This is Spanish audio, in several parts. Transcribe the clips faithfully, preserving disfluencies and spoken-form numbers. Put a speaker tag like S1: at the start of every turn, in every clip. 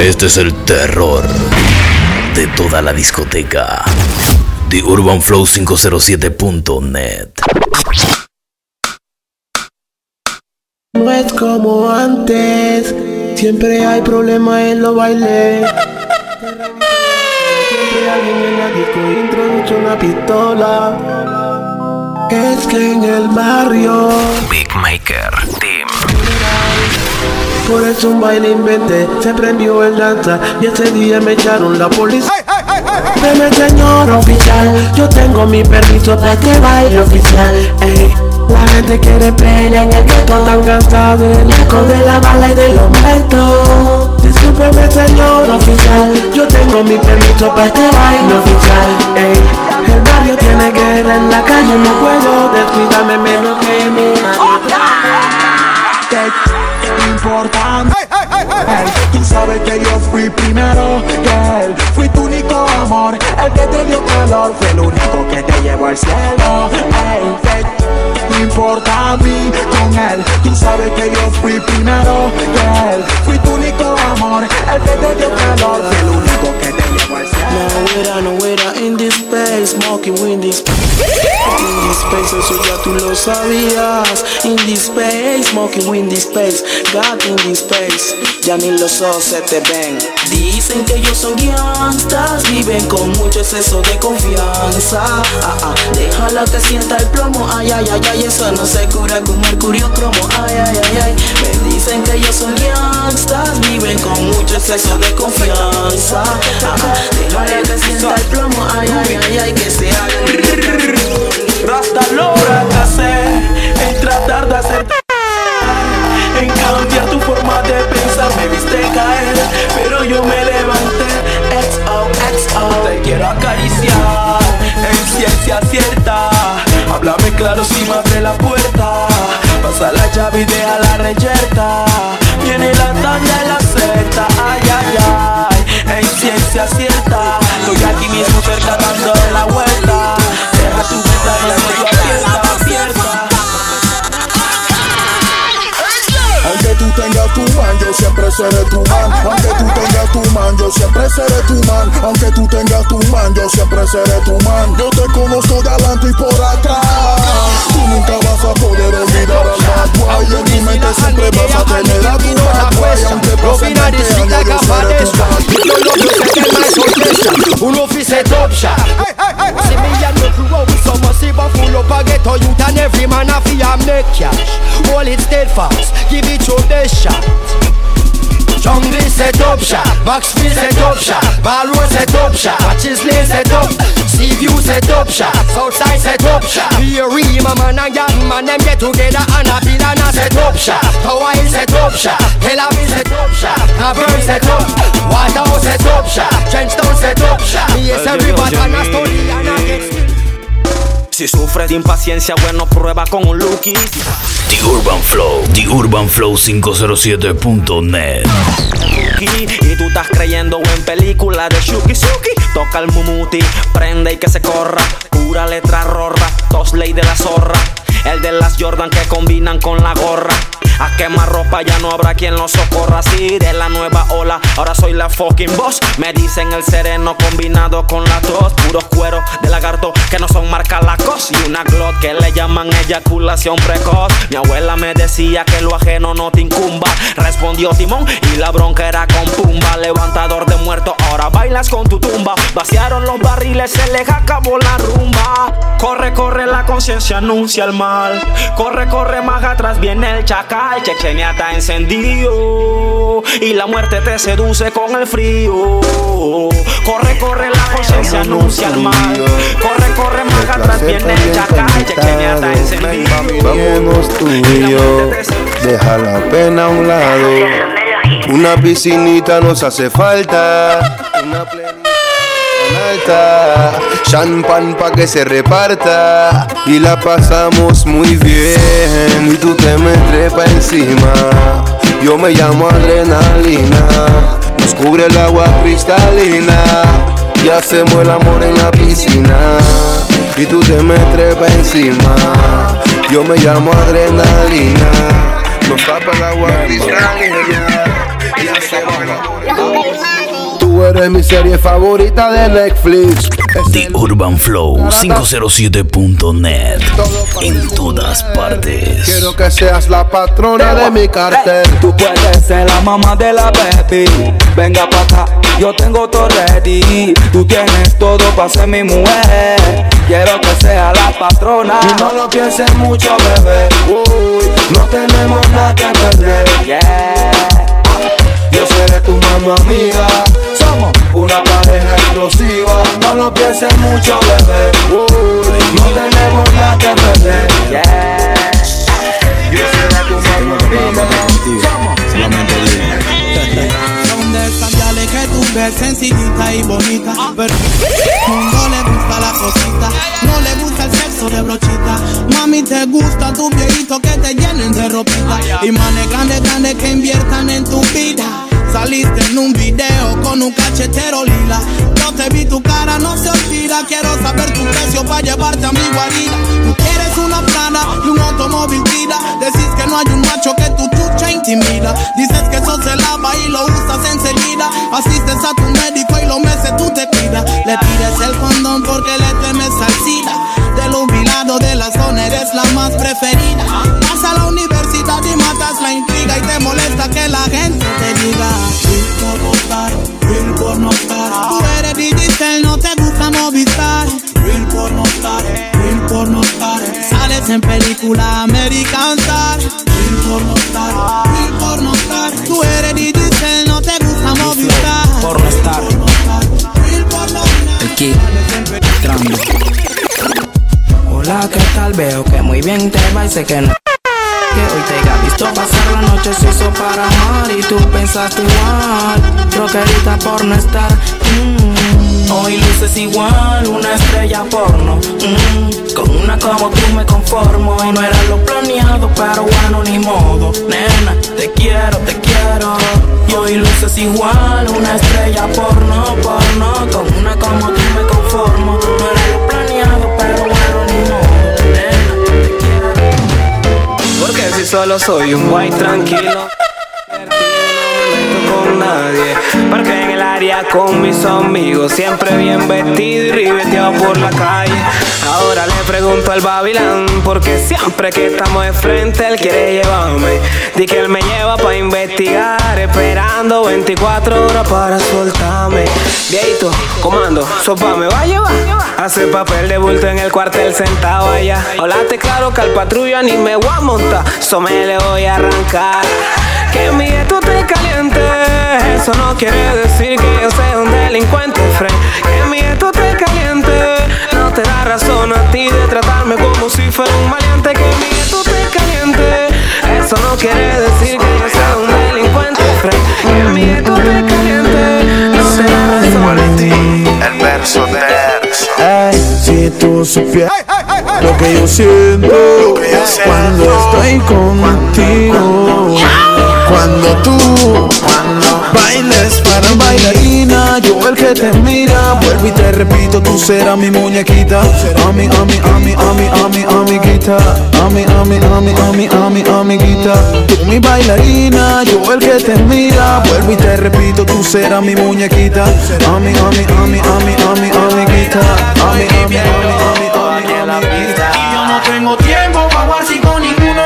S1: Este es el terror de toda la discoteca. The Urban Flow cinco cero siete punto net.
S2: No es como antes, siempre hay problemas en los bailes. Siempre alguien en la disco introduce una pistola. Es que en el barrio
S1: Big Maker Team.
S2: Por eso un baile inventé, se prendió el danza y ese día me echaron la policía. Deme señor oficial, yo tengo mi permiso para este baile oficial. Ey, la gente quiere pelea en el gueto, tan cansado del eco de la bala y de los muertos. Discúlpeme señor oficial, yo tengo mi permiso para este baile oficial. Ey, el barrio tiene guerra en la calle, no puedo descuidarme menos que mi madre.
S3: Importante, hey, tú sabes que yo fui primero que él. Fui tu único amor, el que te dio calor, fue el único que te llevó al cielo. Hey, hey, no importa a mí con él. Tú sabes que yo fui primero que él. Fui tu único amor, el que te dio calor, fue el único que te llevó al cielo.
S2: Nowhere, nowhere in this space, smoking in this in this space, eso ya tú lo sabías. In this space, smoking in this space, God in this space, ya ni los ojos se te ven. Dicen que ellos son gangsters, viven con mucho exceso de confianza. Ah, ah, déjala que sienta el plomo, ay, ay, ay, ay, eso no se cura con mercurio cromo, ay, ay, ay, ay. Me dicen que ellos son gangsters, viven con mucho exceso de confianza. Ah, ah, déjala que sienta el plomo, ay, ay, ay, ay, que se haga. Rasta lo fracasé en tratar de hacer, en cambiar tu forma de pensar. Me viste caer, pero yo me levanté. X O, X O, te quiero acariciar en ciencia cierta. Háblame claro si me abre la puerta. Pasa la llave y deja la reyerta. Viene la tanda y la secta. Ay, ay, ay, en ciencia cierta. Estoy aquí mismo cerca dando la vuelta. Deja tu ventana medio abierta, abierta.
S3: Aunque tú tengas tu man, yo siempre seré tu man. Aunque tú tengas tu man, yo siempre seré tu man. Aunque tú tengas tu man, yo siempre seré tu man. Yo te conozco de adelante y por atrás. Tú nunca vas a poder olvidar al bad boy. En mi mente siempre vas a tener a tu bad boy. Aunque pase veinte años, yo seré tu bad boy.
S4: Un officer top shot. See me and me crew out with some massive and full up a ghetto youth and every man a fi make cash. Hold it steadfast, give it your best shot. Jungle set up shot, Maxfield set up shot, Ballroad set up shot, Patches Lane set up, Seaview set up shot, Southside set up shot. Here Rima man and Yam man them get together and a build and a set up shot. Tower Hill set up shot, Tel Aviv set up shot, Cavern set up, Waterhouse set up shot, Trenchtown set up shot. Yes, everybody and a story and a get.
S5: Si sufres de impaciencia, bueno, prueba con un Lucky.
S1: The Urban Flow, The Urban Flow cinco cero siete punto net.
S5: Y tú estás creyendo en película de Shuki Suki. Toca el mumuti, prende y que se corra. Pura letra rorra, Tosley de la zorra. El de las Jordan que combinan con la gorra. A quemar ropa ya no habrá quien lo socorra. Así de la nueva ola, ahora soy la fucking boss. Me dicen el sereno combinado con la tos. Puros cueros de lagarto que no son marca Lacoste. Y una Glock que le llaman eyaculación precoz. Mi abuela me decía que lo ajeno no te incumba. Respondió Timón y la bronca era con Pumba. Levantador de muertos, ahora bailas con tu tumba. Vaciaron los barriles, se les acabó la rumba. Corre, corre, la conciencia anuncia el mal. Corre, corre, más atrás viene el chacal. Chechenia está encendido y la muerte te seduce con el frío. Corre, corre, la conciencia anuncia el mal. Corre, corre, más atrás viene el chacal. Chechenia está encendido.
S6: Vámonos tú y yo, deja la pena a un lado. Una piscinita nos hace falta. Una plenita alta, champán pa' que se reparta y la pasamos muy bien. Y tú te me trepas encima, yo me llamo adrenalina. Nos cubre el agua cristalina y hacemos el amor en la piscina. Y tú te me trepas encima, yo me llamo adrenalina. Nos tapa el agua cristalina y hacemos el amor en la piscina. eres mi serie favorita de Netflix.
S1: The Urban Flow quinientos siete punto net. En todas partes.
S6: Quiero que seas la patrona de mi cartel.
S7: Tú puedes ser la mamá de la baby. Venga pa' acá, yo tengo todo ready. Tú tienes todo para ser mi mujer. Quiero que sea la patrona. Y no lo pienses mucho, bebé. Uy, no tenemos nada que perder. Yeah. Yo seré tu mano amiga. Somos una pareja explosiva. No lo pienses mucho, bebé. Uy, no tenemos nada que perder. Yeah. Yo seré tu mano amiga. Somos solamente
S8: Son de esas yales que tú ves sencillita y bonita, pero no le gusta la cosita, no le gusta el sexo de brochita. Mami, te gusta tu viejito que te llenen de ropita y manes grandes, grandes que inviertan en tu vida. Saliste en un video con un cachetero lila. Yo te vi, tu cara no se olvida. Quiero saber tu precio para llevarte a mi guarida. Tú quieres una Prada y un automóvil vida. Decís que no hay un macho que tu chucha intimida. Dices que eso se lava y lo usas enseguida. Asistes a tu médico y los meses tú te cuidas. Le tires el condón porque le temes al SIDA. Del jubilado de la zona eres la más preferida. Vas a la universidad y matas la intriga. Y te molesta que la gente te diga Will por notar, will por notar. Tú eres digital, no te gusta Movistar. Will por notar, will por notar. Sales en película American Star. Will por notar, will por notar. Tú eres digital, no te gusta Movistar.
S7: Por no estar.
S8: Will por notar.
S7: El kid, entrando. Hola, ¿qué tal? Veo que muy bien te va y sé que no. Que hoy te haya visto pasar la noche se hizo para amar y tú pensaste igual, rockerita por no estar. Mm, hoy luces igual, una estrella porno. Mm, con una como tú me conformo y no era lo planeado, pero bueno ni modo. Nena, te quiero, te quiero. Y hoy luces igual, una estrella porno, porno. Con una como tú me conformo, no era lo planeado, pero bueno ni modo.
S5: Porque si solo soy un guay tranquilo, no me meto con nadie. Porque en el área con mis amigos, siempre bien vestido y ribeteado por la calle. Ahora le pregunto al Babilán, porque siempre que estamos de frente él quiere llevarme. Di que él me lleva pa' investigar, esperando veinticuatro horas para soltarme. Viejito, comando, sopa me va a llevar. Hace papel de bulto en el cuartel sentado allá. Hablate claro que al patrulla ni me voy a montar, so me le voy a arrancar. Que mi esto te caliente, eso no quiere decir que yo sea un delincuente, friend. Que mi esto te caliente, no te da razón a ti de tratarme como si fuera un maleante. Que mi esto te caliente, eso no quiere decir que yo sea un delincuente, friend. Que mi esto te caliente, no te da razón a ti.
S6: el verso terzo.
S3: Ay, si tú supieras lo que yo siento cuando estoy contigo. Cuando tú bailes para bailarina, yo el que te mira. Vuelvo y te repito, tú serás mi muñequita. A mi, a mi, a mi, a mi, a mi, amiguita. A mi, a mi, a mi, a mi, a mi, amiguita. Tú mi bailarina, yo el que te mira. Vuelvo y te repito, tú serás mi muñequita. A mi, a mi, a mi, a mi, a mi, amiguita. A mi, a mi, a mi, a mi, a mi, amiguita.
S8: Y yo no tengo tiempo pa' jugar así con ninguno.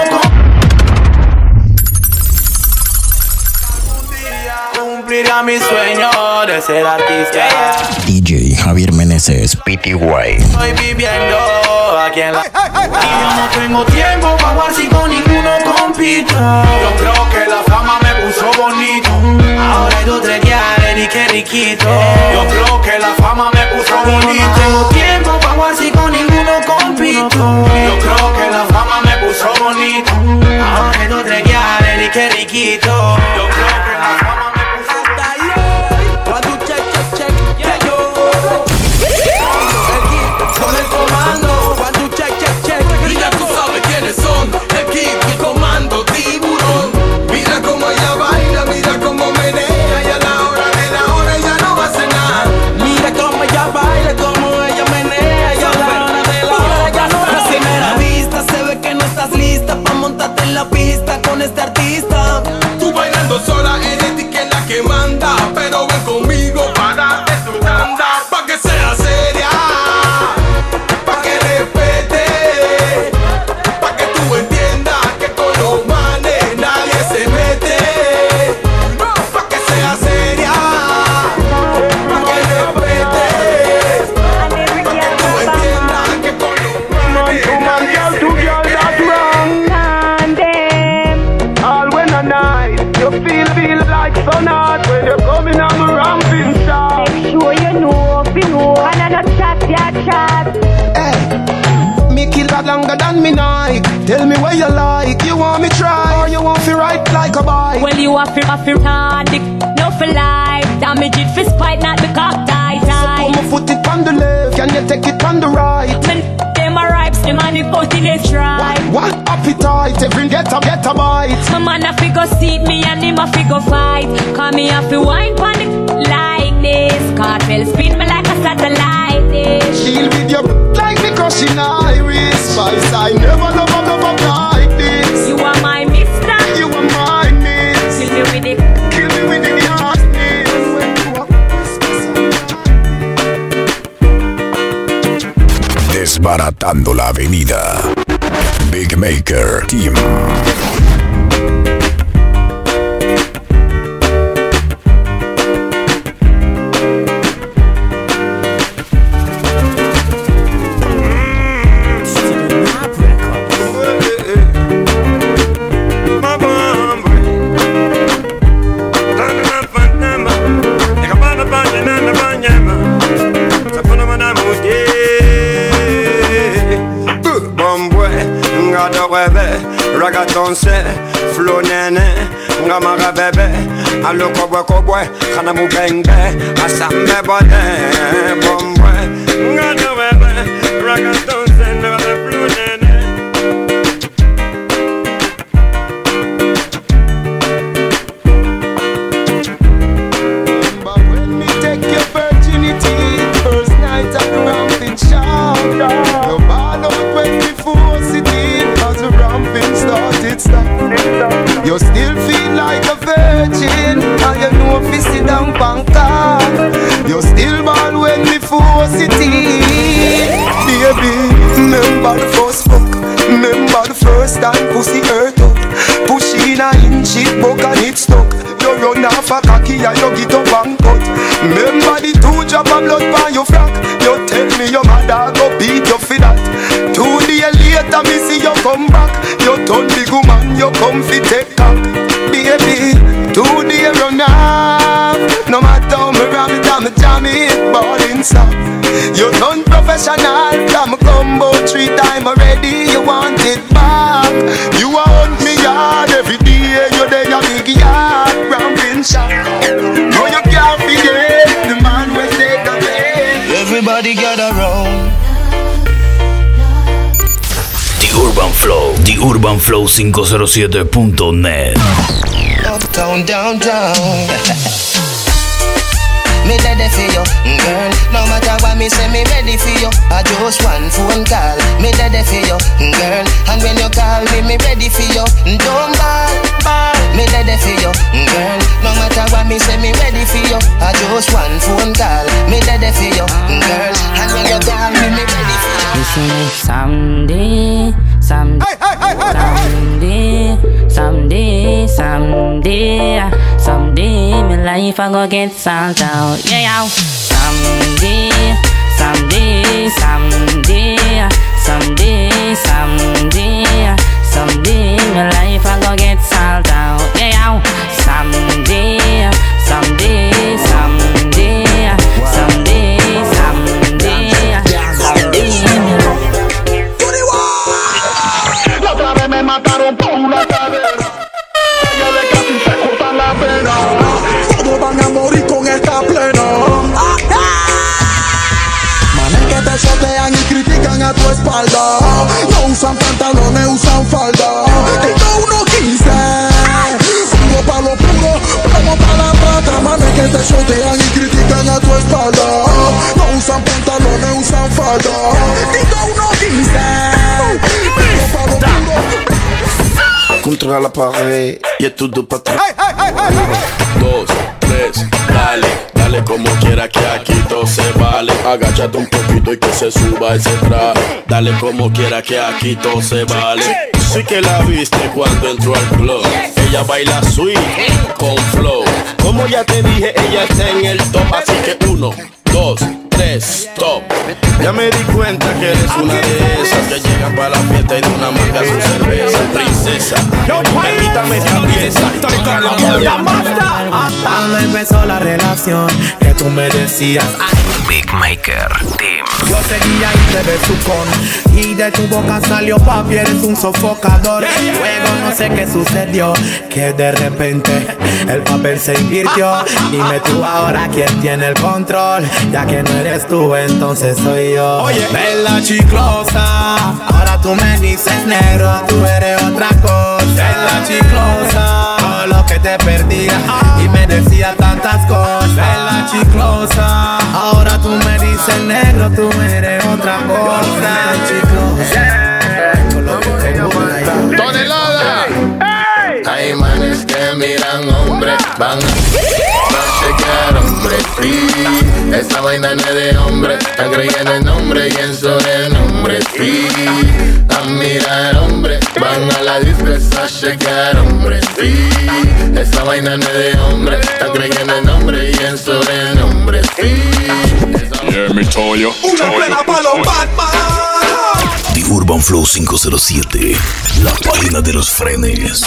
S8: Cumplirá mi sueño de ser artista.
S9: D J Javier Meneses, P T Y.
S8: Estoy viviendo aquí en la. Y yo no tengo tiempo pa' jugar si con ninguno compito. Yo creo que la fama me puso bonito. Ahora hay dos tres guiares y qué riquito. Yo creo que la fama me puso bonito. Yo no tengo tiempo pa' jugar si con ninguno compito. Yo creo que la fama me puso bonito. Ahora hay dos tres guiares y qué riquito. Yo creo que la fama
S10: la pista con este artista.
S8: Tú bailando sola en etiqueta.
S10: night. You feel, feel like sun hot when you're coming on my ramping shot.
S11: Make sure you know, if you know, and I not chat, yeah, chat.
S10: Hey, me kill that longer than me night. Tell me what you like, you want me try, or you want me ride like a bike.
S11: Well, you have to, have to hard, no for life. Damage it for spite, not the cock tight.
S10: So put my foot it on the left, can you take it on the right?
S11: Men, them are ripes, them and the pussy they try.
S10: What, what appetite, every get a, get a bite.
S11: My man a figure seat me and him a figure fight. Call me a fi wine pon it like this. Cartel spin me like a satellite dish.
S10: Deal with your like me crushing iris. Spice, I never love a love up like this.
S11: You are my mister,
S10: you are my miss.
S11: Kill me with it,
S10: kill me with the hardness.
S1: Desbaratando la avenida. Big Maker Team.
S10: Ragaton se, flow nene, nga maga bebe. Alo kobwe kobwe, kana mu bengbe. Asambe bode, bombwe. Nga do bebe, ragaton se, nga flow nene. But when me take your virginity, first night at the ramping shop, you ball out when me force it in, as the ramping started stop. You still feel like a virgin, and you know if you sit down Bangkok. You still ball when me force it in. Baby, remember the first fuck, remember the first time pussy hurt up. Push in a inch it buck and it stuck. You run off a cocky and you get up and cut. Remember the two drop of blood by your frack. You tell me your mother go beat you for that. Two days later me see you come back. You turn big woman, you come fi take cock. Baby, two days run off. No matter how me ram it, I'm jam it, ball inside. You turn professional, come combo three time already. You want it back. You want me hard every day. You there a big yard, ramping shot. No you can't forget the man will take the pain.
S12: Everybody gather round.
S1: The Urban Flow, The Urban Flow five oh siete punto net.
S12: Uptown, downtown. Me ready for you, girl. No matter what me say, me ready for you. I just one phone call. Me ready for you, girl. And when you call me, me ready for you. Don't ball, ball. Me ready for you, girl. No matter what me say, me ready for you. I just one phone call. Me ready for you, girl. And when you call me, me ready for you.
S13: Listen, someday, someday, someday, someday, someday, someday, my life I go get sold out. Yeah, yeah. Someday, someday, someday, someday, someday, someday, my life I go get sold out. Yeah, yeah. Someday, someday, someday, someday, someday, someday.
S3: La otra vez me mataron por una cadena. Ella de casi se cortan la pena. Todos van a morir con esta plena. Manes que te chotean y critican a tu espalda. No usan pantalones, usan falda. Tengo uno quince. Puro pa' lo puro, plomo pa' la plata. Manes que te chotean y critican a tu espalda. No usan pantalones, usan falda. Tengo uno quince.
S6: Contra la pared y es todo para atrás.
S14: Dos, tres, dale, dale como quiera que aquí todo se vale. Agáchate un poquito y que se suba ese traje. Dale como quiera que aquí todo se vale. Sí que la viste cuando entró al club. Ella baila sweet con flow. Como ya te dije, ella está en el top. Así que uno, dos, tres, stop. Ya me di cuenta que eres una de esas que llegan para la fiesta y de una marca su cerveza. Princesa, permítame esta pieza.
S8: Cuando empezó la relación que tú me decías,
S1: Big Maker Team.
S8: yo seguía y te besucón, y de tu boca salió papi, eres un sofocador. Luego no sé qué sucedió, que de repente el papel se invirtió. Dime tú ahora quién tiene el control, ya que no eres tú, entonces soy yo. Oye, bella chiclosa, ahora tú me dices negro, tú eres otra cosa. Bella chiclosa, todo lo que te perdía y me decía tantas cosas. Bella chiclosa, ahora tú me dices negro, tú eres otra cosa.
S10: ¡Tonelada!
S15: Hay manes que miran hombres, van a chequear hombre, sí. Esa vaina no es de hombre, están creyendo en nombre y en sobrenombre, sí. A mirar hombre, van a la disco a chequear hombre, sí. Esa vaina no es de hombre, están creyendo en nombre y en sobrenombre, sí.
S14: Yeah, me toyo.
S10: Una plena para los Batman.
S1: The Urban Flow cinco cero siete, la página de los frenes.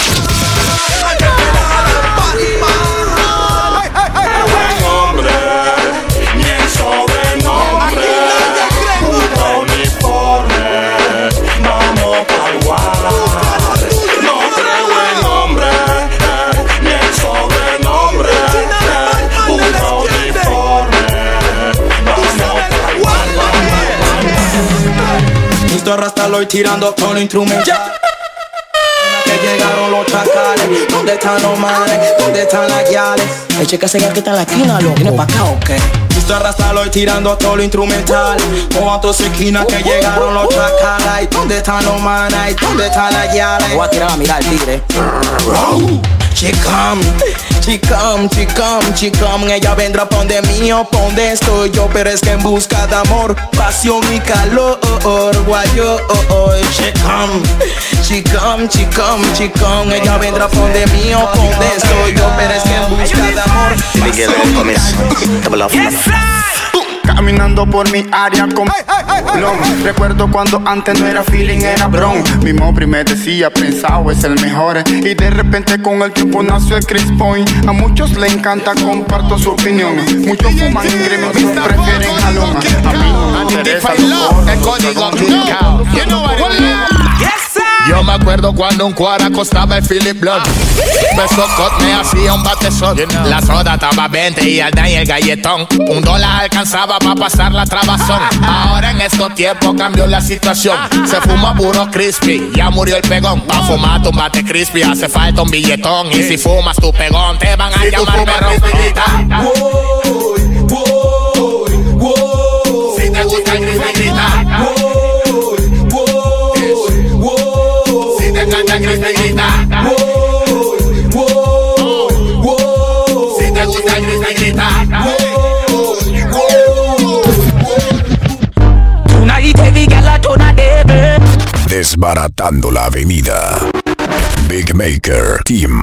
S10: Buen hombre, ni en sobrenombre, puto uniforme, vamos pa'l guar. No creo en hombre, ni en sobrenombre, puto uniforme, vamos pa'l guar.
S4: Mister Rastaloy tirando con instrumentos. Que llegaron los chacales. ¿Dónde están los manes? ¿Dónde están las guiales?
S16: Ay, checa ese que está en la esquina, loco. ¿Viene pa' acá o qué?
S4: Mister Rastaloy tirando todo lo instrumental. Con a tus esquinas que llegaron los chacales. ¿Dónde están los manes? ¿Dónde están las guiales?
S16: Voy a tirar a mirar al tigre.
S4: Chicam, chicam, chicam, chicam. Ella vendrá pa' donde mío, pa' donde estoy yo. Pero es que en busca de amor, pasión y calor, guayo, oh, oh. Chicam, chicam, chicam, chicam. Ella vendrá pa' donde mío, pa' donde estoy yo. Pero es que en busca de amor, pasión y calor.
S17: Caminando por mi área con long. Recuerdo cuando antes no era feeling, era bron. Mi mobri me decía, pensado es el mejor. Y de repente con el tiempo nació el Chris Point. A muchos le encanta, comparto su opinión. Muchos fuman y creen que prefieren jalón. A mí no me interesa el código.
S15: Yo me acuerdo cuando un cuara costaba el Philip Blood. Beso Cot me hacía un batezón. La soda estaba veinte y al daño el galletón. Un dólar alcanzaba para pasar la trabazón. Ahora en estos tiempos cambió la situación. Se fuma puro crispy, ya murió el pegón. Pa' fumar tu bate crispy hace falta un billetón. Y si fumas tu pegón te van a si llamar perro. Si te gusta el crispy grita. Canta, grita, grita. Si te gusta, grita, grita.
S1: Desbaratando la avenida. Big Maker Team.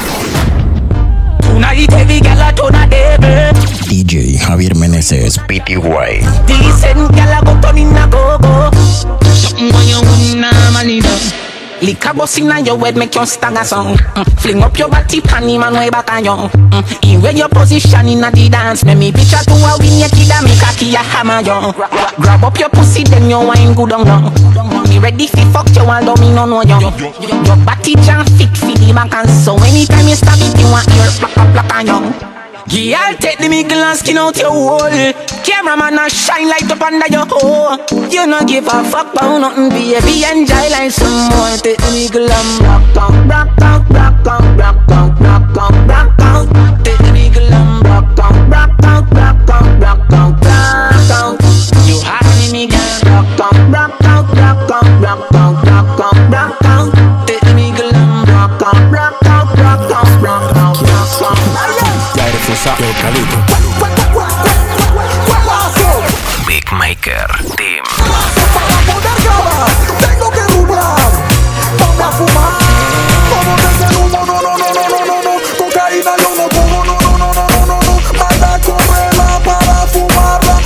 S9: D J Javier Meneses, P T Y.
S16: Dicen que la gotonina gogo. Lick a bocina, your head make you stagger song. Mm. Fling up your body, panty man way back on you. Mm. In where your position in a the dance, make me picture to a win your kid and make a key a hammer you. Grab up your pussy, then you wine good on you. Me ready fi fuck you, although me no know you. Your body jam fit fi the back and so anytime you stab it, you want your plak plak plak on you. Girl, take the middle and skin out your hole. Cameraman a shine light up under your hole. You no give a fuck about nothing, baby. Enjoy like some more. Take the middle and rock out, rock out, rock out, rock out, rock out, rock out. Take the middle and rock out, rock out, rock out, rock out, rock out. You have me, girl. Rock out, rock out, rock out, rock out, rock out, rock out. Take the middle and rock out, rock out, rock out, rock out, rock out.
S1: Big Maker Team.
S3: Para poder grabar, tengo que dublar. Vamos a fumar. Como desde el humo, no, no, no, no, no, no, no. Cocaína yo no como, no, no, no, no, no, no, no. Manda correrla para fumarla.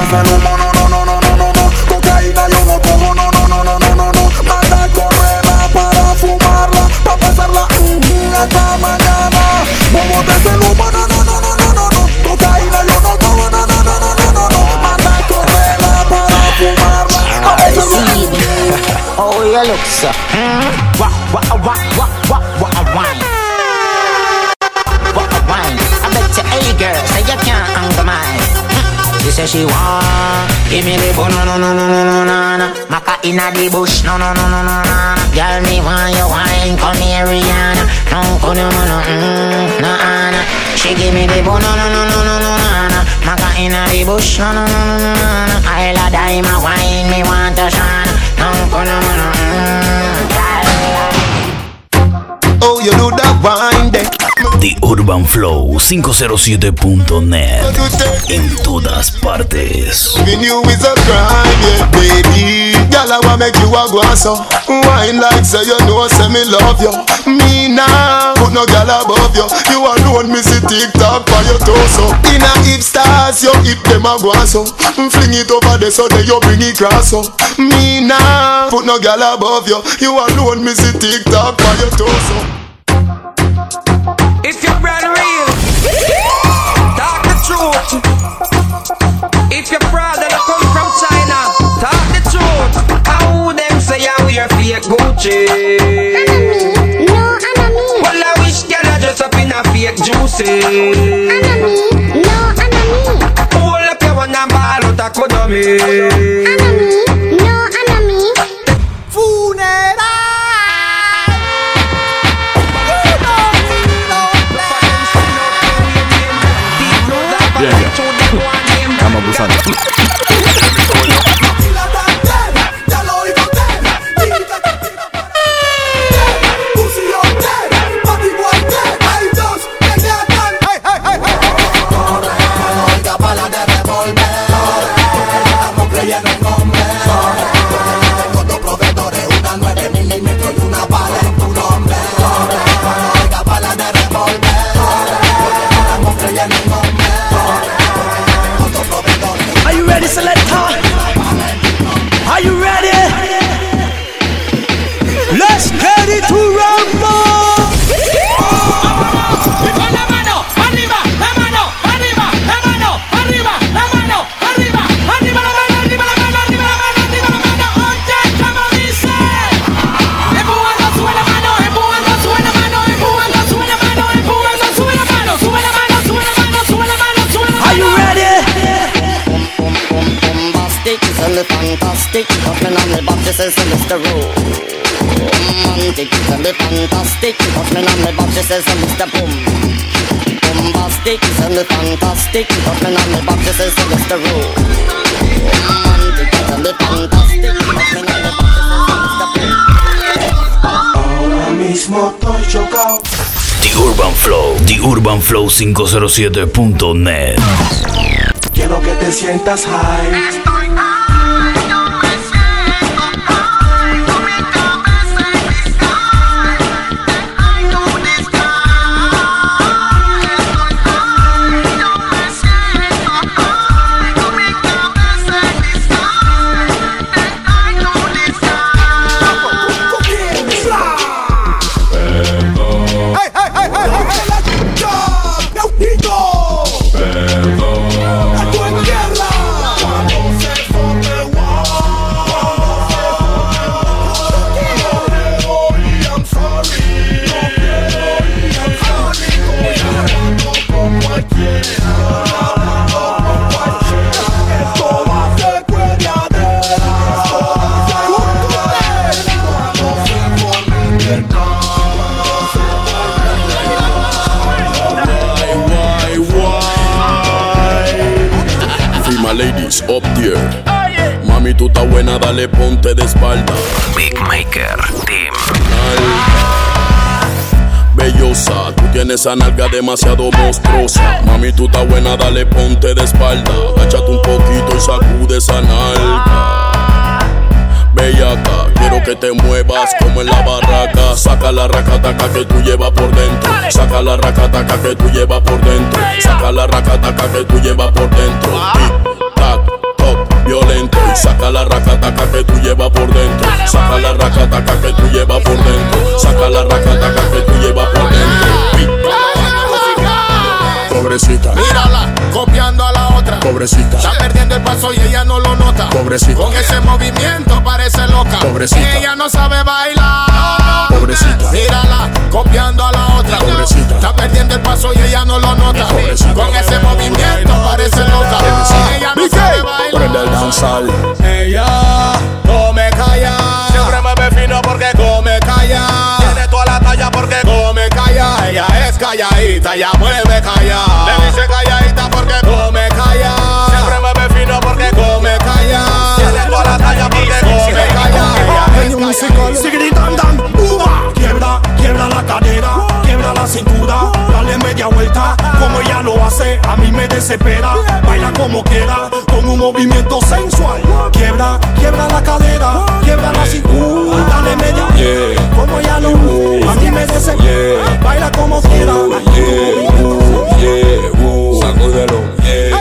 S3: ese humo, no, no, no, no, no, no, no. Cocaína yo no cojo, no, no, no, no, no, no, no. Manda a correrla para fumarla, pa' pasarla mm, hasta mañana. Humo de ese humo, no, no, no, no, no, no, no. Cocaína yo no cojo, no, no, no, no, no, no, no. Manda a correrla para fumarla, pa' pasarla.
S16: Oh, you look so. Mm. Wah, wah, wah, wah, wah, wah, wine. Wah, wine. I bet you, hey girl, say you can't anger mine. She say she want give me the bun, no, no, no, no, no, no, no. Maka inna the bush, no, no, no, no, no, no. Girl, me want you wine, come here, Rihanna. No, no, no, no, mm, no, no. She give me the bun, no, no, no, no, no, no, no. Maka inna the bush, no, no, no, no, no, no. I'll a dime a wine, me want to shine. No, no, no, no, mm.
S6: Oh, you do that wine there.
S1: The Urban Flow cinco cero siete punto net. En todas partes.
S6: Giving you is a crime, yeah, baby. Girl, I wanna make you a go so. Wine like say you know, say me love you. Me now, put no girl above you. You alone, me see TikTok for your torso. In a hip stars, you hip them a go so. Fling it over there so that you bring it cross so. Me now, put no girl above you. You alone, me see TikTok for your torso.
S18: If you're brand real, talk the truth. If you're proud that I come from China, talk the truth. How them say I wear fake Gucci? Enemy, no enemy. Well, I wish girl I dress up in a fake juicy. Enemy, no enemy. Hold up your one and ball out a kodami. Enemy, no enemy. Funeral.
S19: Estamos abusando.
S16: Fantastic, coming on the box, this is Mister Romantic, and the fantastic, coming on the box, this is Mister Boom. Bombastic, and the fantastic, coming on the box, this is Mister Romantic, and the fantastic, coming on the box, this is Mister Boom.
S3: Ahora mismo estoy chocado.
S1: The Urban Flow, The Urban Flow cinco cero siete punto net.
S3: Quiero que te sientas high.
S14: Ladies up there. Mami, tú estás buena, dale ponte de espalda.
S1: Big Maker Team.
S14: Bellosa, tú tienes esa nalga demasiado monstruosa. Mami, tú estás buena, dale ponte de espalda. Agáchate un poquito y sacude esa nalga. Bellaca, quiero que te muevas como en la barraca. Saca la racataca que tú llevas por dentro. Saca la racataca que tú llevas por dentro. Saca la racataca que tú llevas por dentro. Tic, tac, Saca la racataca que tú llevas por dentro. Saca la racataca que tú llevas por dentro. Saca la racataca que tú llevas por dentro. Pobrecita,
S15: mírala, copiando a la otra.
S14: Pobrecita,
S15: está perdiendo el paso y ella no lo nota.
S14: Pobrecita,
S15: con ese movimiento parece loca.
S14: Pobrecita,
S15: ella no sabe bailar.
S14: Pobrecita,
S15: mírala, copiando a la otra.
S14: Pobrecita,
S15: está perdiendo el paso y ella no lo nota.
S14: Pobrecita,
S15: con ese movimiento parece loca.
S14: Pobrecita,
S15: ella no sabe bailar.
S14: prende el danzal.
S15: Ella come calla, siempre mueve fino porque come calla. Tiene toda la talla porque come calla. Ella es calladita, ella mueve calla. Le dice calladita porque come calla. Siempre mueve fino porque come calla. Tiene toda la talla porque come calla. Ella es musical.
S20: Sigue dan, uva. Quiebra, quiebra la cadera, quiebra la cintura, dale media vuelta, como ella lo hace, a mí me desespera. Baila como quiera, con un movimiento sensual. Quiebra, quiebra la cadera, quiebra la cintura, dale media vuelta, yeah, como ella lo hace, a mí me desespera. Yeah, baila como quiera.
S14: Yeah, uh, yeah, uh, sacúdelo, yeah,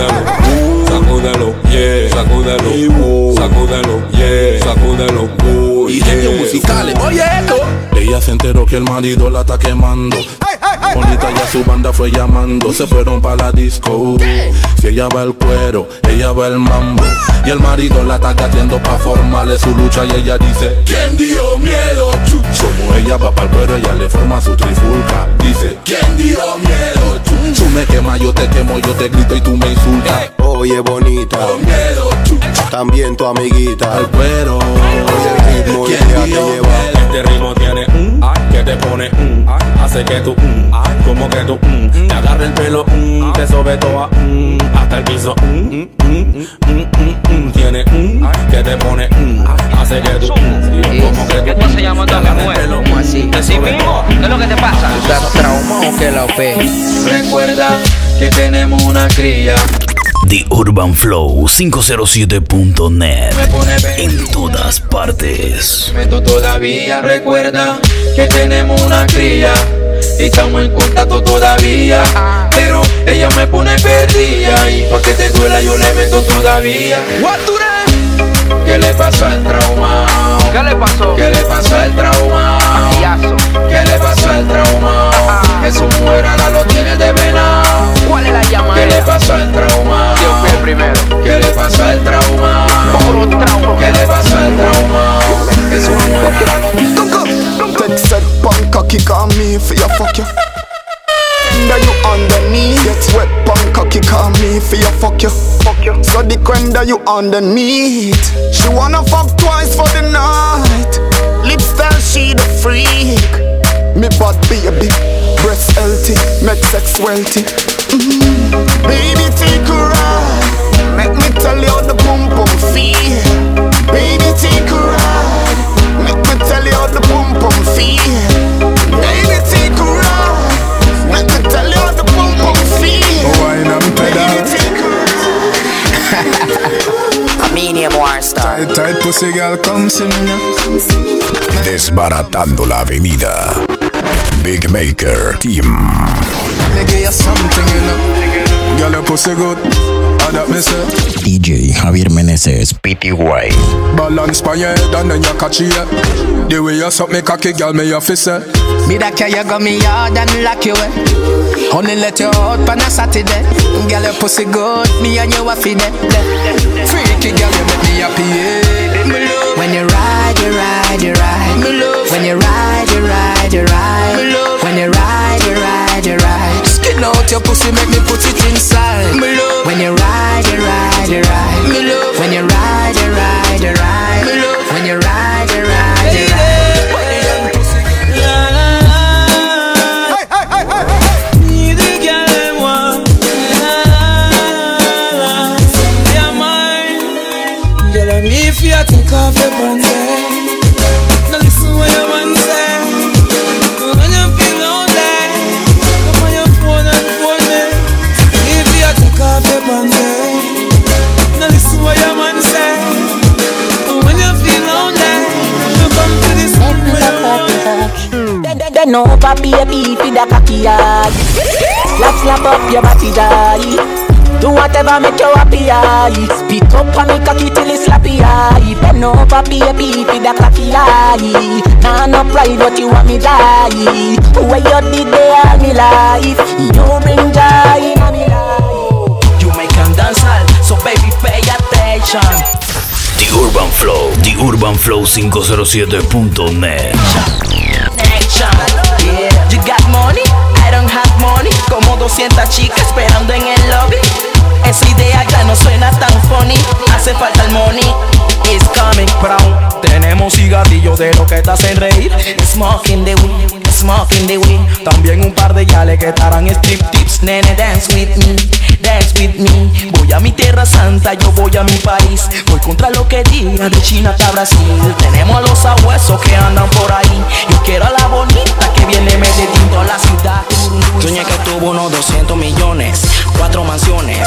S14: uh, sacúdelo, yeah, sacúdelo, uh, sacúdelo, yeah, sacúdelo, uh, y genios musicales, oye esto. Ella se enteró que el marido la está quemando. Bonita ya su banda fue llamando. Se fueron pa' la disco. Si ella va el cuero, ella va el mambo. Y el marido la está gateando pa' formarle su lucha. Y ella dice, ¿quién dio miedo? Como ella va pa' el cuero, ella le forma su trifulca. Dice, ¿quién dio miedo? Tú me quemas, yo te quemo, yo te grito y tú me insultas.
S6: Oye bonita, también tu amiguita.
S14: Al cuero,
S6: oye el ritmo y ella te lleva.
S5: Este ritmo tiene un mm, que te pone un mm, hace que tú mm, como que tú mm, te agarra el pelo mm, te sobe toda mm, hasta el piso mm, mm, mm, mm, mm, tiene un mm, que te pone mm, hace que tú mm, como que
S21: ¿qué
S5: tú
S21: estás llamando a mi mujer? ¿Cómo así? ¿Así mismo? ¿Qué es lo que te pasa?
S7: ¿Tú estás traumado que la O P? Recuerda que tenemos una cría.
S1: The Urban Flow cinco cero siete punto net en todas partes.
S7: Tú todavía recuerda que tenemos una cría y estamos en contacto todavía, pero ella me pone perdida y pa' que te duela yo le meto todavía. ¿Qué le pasó al trauma?
S21: ¿Qué le pasó?
S7: ¿Qué le pasó al trauma? ¿Qué le pasó al trauma? Que su mujer ahora lo tiene de venado.
S21: ¿Cuál es la llamada?
S7: ¿Qué le pasó al trauma?
S21: Dios fue el primero.
S7: ¿Qué le pasó al trauma?
S21: Puro trauma.
S7: ¿Qué le pasó al trauma? Que su mujer ahora lo tiene de venado.
S17: Take said punk cocky call me for your fuck you. That you underneath, get wet punk cocky call me for your fuck you. Fuck you. So the crenda you underneath. She wanna fuck twice for the night. Lips style she the freak. Me bad baby, breast healthy, make sex wealthy. Mm-hmm. Baby take a ride, make me tell you how the pum pum feel. Baby take a ride, make me tell you how the pum pum feel. Baby take a ride, make me tell you how the pum pum feel.
S10: Wine and pedal.
S21: A medium war star.
S10: Tight, tight pussy girl, come see me now.
S1: Desbaratando la avenida. Big Maker Team.
S10: Me give you something, you know. Girl, your pussy good. How that me say?
S9: D J Javier Meneses, P T Y.
S10: Balance by your head and then you catch it. The way you suck me cocky, girl, me your fist say.
S16: Me that care you got me hard and lock you away. Only let you out on a Saturday. Girl, your pussy good, me and you a feed it.
S10: Freaky girl, you make me happy, yeah.
S16: When you ride, you ride, you ride. When you ride, you ride, you ride. When you ride, you ride, you ride.
S10: Skin out your pussy, make me put it inside.
S16: When you ride, you ride, you ride. When you ride, you ride, you ride. When you ride, you ride, you ride.
S2: If you take off your pants, now listen what your man say. When you feel lonely, come on your phone and phone me. If you take off your pants, now listen what your man say. When you feel lonely, you come to this one.
S16: Then over baby, feed a cocky eye. Slap slap up your body die. Do whatever make you happy, aye. Spit up on me cocky till it's slappy, aye. Bend over baby with the cocky, aye. Nah no pride but you want me die. Where you did there me life. You bring joy in me life.
S21: You make them dance all, so baby pay attention.
S1: The Urban Flow, The Urban Flow cinco cero siete punto net.
S21: Action, yeah. You got money, I don't have money. Como doscientas chicas esperando en el lobby. Esa idea ya no suena tan funny. Hace falta el money, it's coming.
S11: Brown, tenemos cigarrillos de lo que te hacen reír.
S21: Smoking the weed, smoking the weed.
S11: También un par de yales que estarán strip tips.
S21: Nene, dance with me, dance with me. Voy a mi tierra santa, yo voy a mi país. Voy contra lo que diga de China hasta Brasil. Tenemos a los abuesos que andan por ahí. Yo quiero a la bonita que viene Medellín a la ciudad.
S5: Soñé que tuvo unos doscientos millones, cuatro mansiones,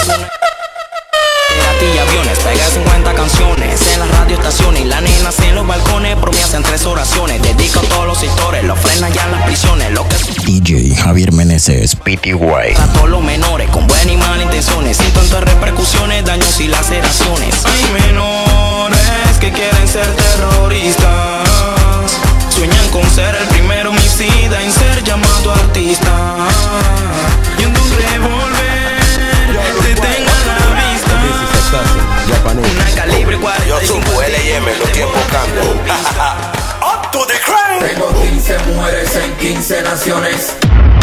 S5: y aviones, pegué cincuenta canciones en las radioestaciones y las nenas en los balcones. Por mí hacen tres oraciones, dedico a todos los sectores, los frenan ya en las prisiones. Lo que
S9: D J Javier Meneses, P T Y.
S5: A todos los menores con buenas y malas intenciones, sin tantas repercusiones, daños y laceraciones.
S11: Hay menores que quieren ser terroristas, sueñan con ser el primer homicida en ser llamado artista. Y en un revólver te tengo a la vista.
S21: Una calibre cuarenta y cinco.
S6: Yo subo L y M, los tiempos cambian.
S20: Up to the crane.
S22: Tengo quince mujeres en quince naciones.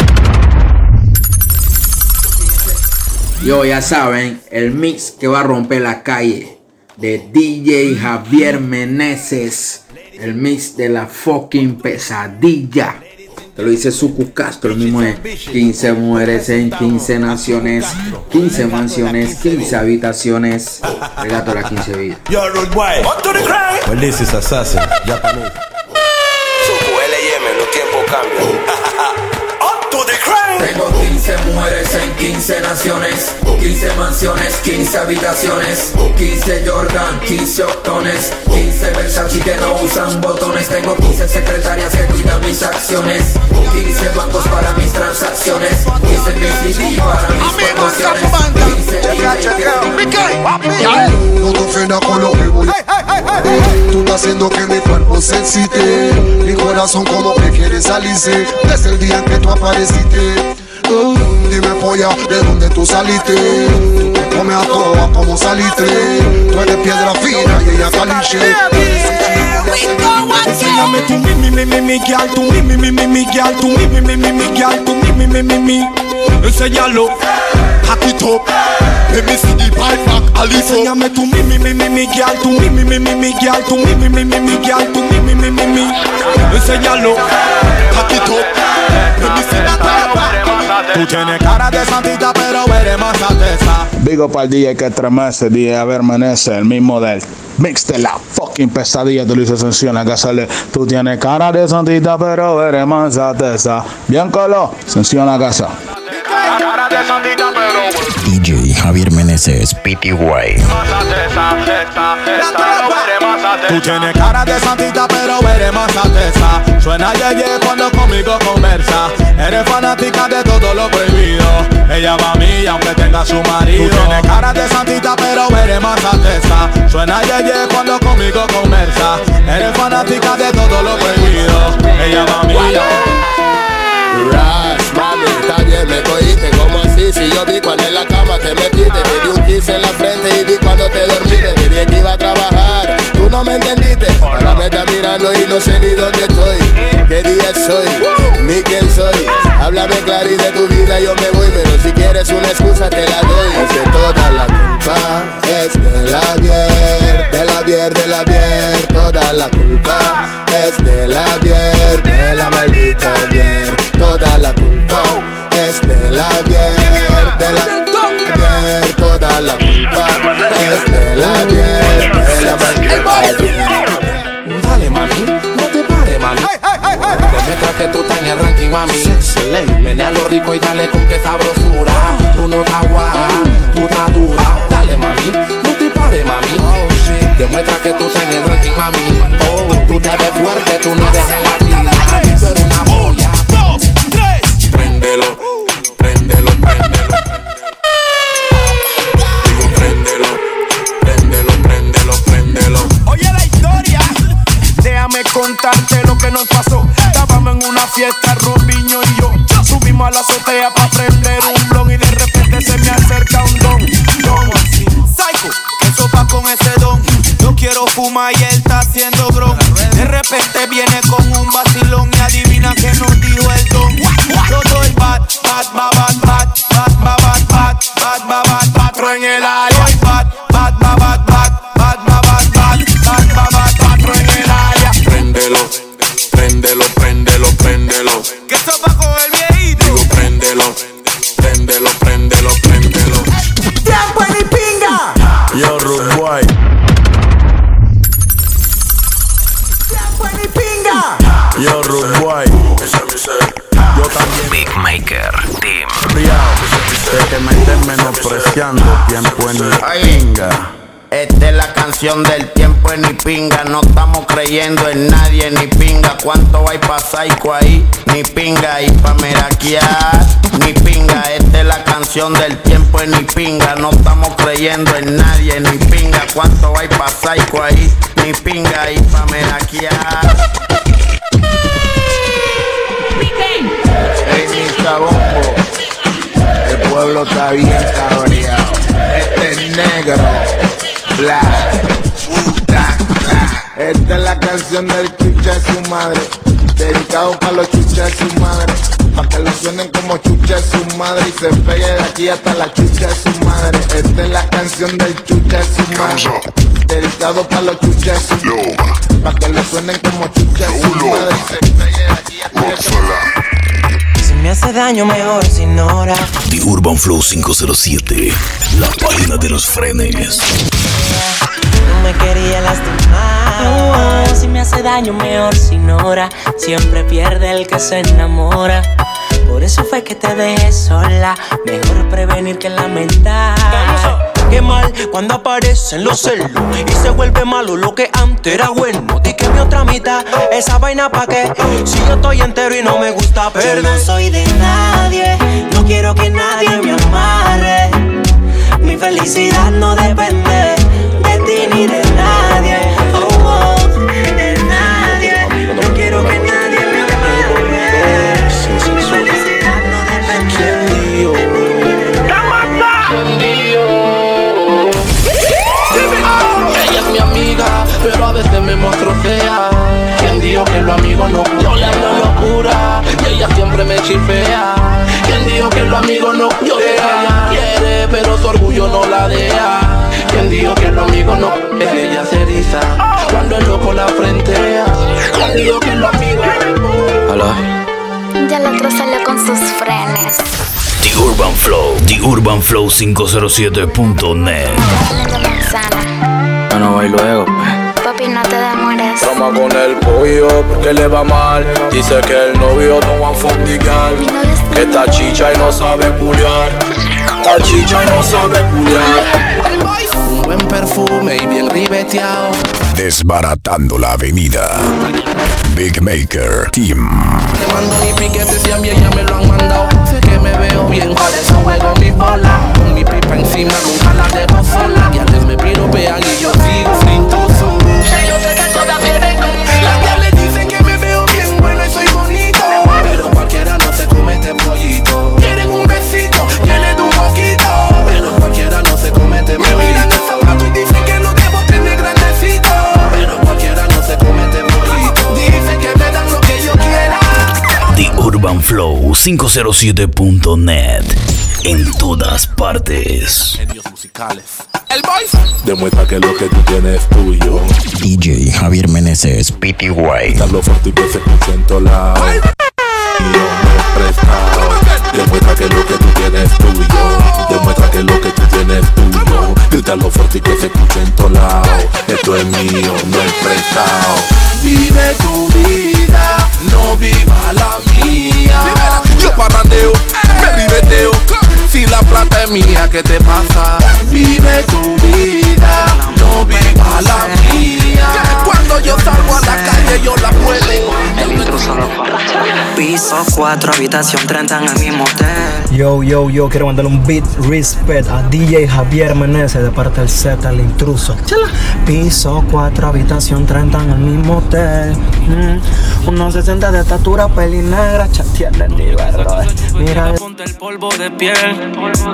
S23: Yo, ya saben, el mix que va a romper la calle de D J Javier Meneses. El mix de la fucking pesadilla. Te lo dice Suku Castro, el mismo es quince mujeres en quince naciones, quince mansiones, quince habitaciones. El gato de las quince vidas.
S20: Well, this is Assassin, Japanese.
S6: Suku L y M, los tiempos cambian.
S22: Up to the crane. Tengo quince mujeres en quince naciones, quince mansiones, quince habitaciones, quince Jordan, quince octones, quince Versace que no usan botones. Tengo quince secretarias que cuidan mis acciones, quince bancos para mis transacciones, quince mil C D para mis promociones, quince D J.
S24: No te ofendas con lo que voy a... Tú estás haciendo que mi cuerpo se excite, mi corazón como que quiere salirse desde el día en que tú apareciste. Uh, dime polla, ¿de dónde tú saliste? Tú te comes a todas como salitre. Tú eres piedra fina y ella caliche.
S20: Enséñame tu mi mi mi mi mi girl, tu mi mi mi mi mi girl, tu mi mi mi mi mi girl, tu mi mi mi mi mi. Enséñalo, hack it up. Let me see the pipe back, Alice. Enséñame tu mi mi mi mi mi girl, tu mi mi mi mi mi girl, tu mi mi mi mi mi girl, tu mi mi mi mi mi. Enséñalo, hack it up. Let me see that pipe back.
S11: Tú tienes cara de santita, pero eres más alteza.
S25: Digo para el día que tremese, D J Javier Meneses, el mismo del mix de la fucking pesadilla. Te lo hice sencilla que sale. Tú tienes cara de santita, pero eres más alteza. Bien, Colo, sencilla en la casa.
S9: D J Javier Meneses, P T Y.
S11: Tú tienes cara de santita, pero eres más alteza. Suena yeye cuando conmigo conversa. Eres fanática de todo lo prohibido. Ella va a mí aunque tenga su marido. Tú tienes cara de santita, pero eres más alteza. Suena yeye cuando conmigo conversa. Eres fanática de todo lo prohibido. Ella va a mí.
S15: Rush, mami, está bien, me cogiste como así. Si yo vi cuando en la cama te metiste, te di un kiss en la frente y vi cuando te dormiste. Te dije que iba a trabajar, tú no me entendiste. Ahora me estás mirando y no sé ni dónde estoy. ¿Qué día soy? Ni quién soy. Háblame claro y de tu vida yo me voy. Pero si quieres una excusa te la doy. Es que toda la culpa es de la bier, de la bier, de la bier. Toda la culpa es de la bier, de la maldita bier. Toda la culpa es de la bier, de la bier. Toda la culpa es de la bier, de la maldita bier.
S22: Dale mami, no te pares mami. Demuestra que tú estás en el ranking mami. Menea lo rico y dale con que sabrosura. Tú no estás guapa, tú estás dura. Dale mami, no te pares mami. Demuestra que tú estás en el ranking mami. Oh, tú te ves fuerte, tú no dejas la vida. Tú eres una boya.
S20: Préndelo, préndelo, préndelo. cuente lo que nos pasó. Estábamos en una fiesta, Robinho y yo. Subimos a la azotea pa' prender un blon y de repente se me acerca un don. Don así, psycho, eso pa' con ese don. Yo quiero fumar y él está haciendo gron. De repente viene con un vacilón y adivina que nos dijo el don. Yo soy bad, bad, bad, bad, bad, bad, bad, bad, bad, bad, bad, bad, patro en el área. Soy bad, bad, bad, bad, bad, bad, bad, bad, bad, bad, bad, bad, patro en el área.
S14: Préndelo, préndelo, préndelo, préndelo.
S20: ¿Qué eso va con el viejito?
S14: Digo préndelo, préndelo, préndelo, préndelo.
S20: ¡Tiempo en mi pinga!
S14: Yo, Uruguay.
S20: ¡Tiempo en mi pinga!
S14: Yo, Uruguay. Yo también.
S1: Big Maker Team.
S4: De que me estén menospreciando tiempo en mi pinga.
S8: Esta es la canción del tiempo en ni pinga. No estamos creyendo en nadie ni pinga. ¿Cuánto hay pa' psycho ahí? Ni pinga. Y pa' meraquear ni pinga. Esta es la canción del tiempo en ni pinga. No estamos creyendo en nadie ni pinga. ¿Cuánto hay pa' psycho ahí? Ni pinga. Y pa' meraquear.
S4: Hey, Mister Bombo, el pueblo está bien cabreado. Este es negro, black, black, black. Esta es la canción del chucha de su madre, dedicado para los chuchas de su madre, pa' que lo suenen como chucha de su madre y se pegue de aquí hasta la chucha de su madre. Esta es la canción del chucha de su madre, dedicado para los chuchas de su madre, pa' que lo suenen como chucha de su madre y se pegue de aquí hasta la chucha.
S21: Si me hace daño mejor sin hora.
S1: The Urban Flow cinco cero siete, la página de los frenes.
S21: No me quería lastimar. Oh, si me hace daño mejor sin hora. Siempre pierde el que se enamora. Por eso fue que te dejé sola. Mejor prevenir que lamentar. Qué mal cuando aparecen los celos y se vuelve malo lo que antes era bueno. Di que mi otra mitad, esa vaina pa' qué. Si yo estoy entero y no me gusta perder. Yo no soy de nadie, no quiero que nadie me amarre. Mi felicidad no depende de ti ni de nadie. Oh, oh, de nadie, no quiero que nadie me amarre. Mi felicidad no depende de ti.
S22: Ella es mi amiga, pero a veces me muestro fea. ¿Quién dijo que los amigos no? Yo le hablo locura y ella siempre me chifea. ¿Quién dijo que los amigos no? Yo sé que ella quiere, pero su orgullo no la deja. ¿Quién dijo que los amigos no? Es que ella se eriza cuando el loco la frentea. ¿Quién dijo que los amigos no?
S1: Hola.
S12: Ya el otro salió con sus frenes.
S1: The Urban Flow, The Urban Flow cinco cero siete punto net.
S12: Bueno,
S14: voy luego.
S12: Papi, no te demores.
S14: Trama con el pollo porque le va mal. Dice que el novio no va a fondicar. Que está chicha y no sabe culiar. Está chicha y no sabe culiar.
S22: Un buen perfume y bien ribeteado.
S13: Desbaratando la avenida. Big Maker Team.
S22: Te mando mi piquete si a mí ella me lo han mandado. Sé que me veo bien, por eso juego mi bola. Con mi pipa encima nunca la dejo sola. Y antes me piropean y yo sigo sin tu zoom. Yo sé que todas me ven. Las diablas dicen que me veo bien bueno y soy bonito. Pero cualquiera no se come este pollito. Quieren un besito, quieren un poquito. Pero cualquiera no se come este pollito. Me miran el zapato y dicen que lo debo tener grandecito. Pero cualquiera no se come este pollito. Dicen que me dan lo que yo quiera.
S1: The Urban Flow cinco cero siete punto net. En todas partes.
S22: Genios musicales.
S14: El voice. Demuestra que lo que tú tienes es tuyo.
S9: D J Javier Meneses, P T Y.
S14: Darlo fuerte y que se escuche en todos lados. Y no me prestado. Demuestra que lo que tú tienes es tuyo. Demuestra que lo que tú tienes es tuyo. Gritarlo fuerte y que se escuche en todos lados. Esto es mío, no es prestado.
S22: Vive tu vida, no viva la mía.
S14: Yo parrandeo, me ribeteo. Si la plata es mía, ¿qué te pasa?
S22: Vive tu vida, no viva la mía.
S14: Cuando yo salgo a la calle, yo la puedo.
S22: El intruso no para.
S21: Piso cuatro, habitación treinta en el mismo hotel.
S3: Yo, yo, yo, quiero mandarle un beat respect a D J Javier Meneses de parte del Z, el intruso. Chala. Piso cuatro, habitación treinta en el mismo hotel. Mm. uno sesenta de estatura, peli negra, chateando en nivel. Mira,
S21: ponte el polvo de piel.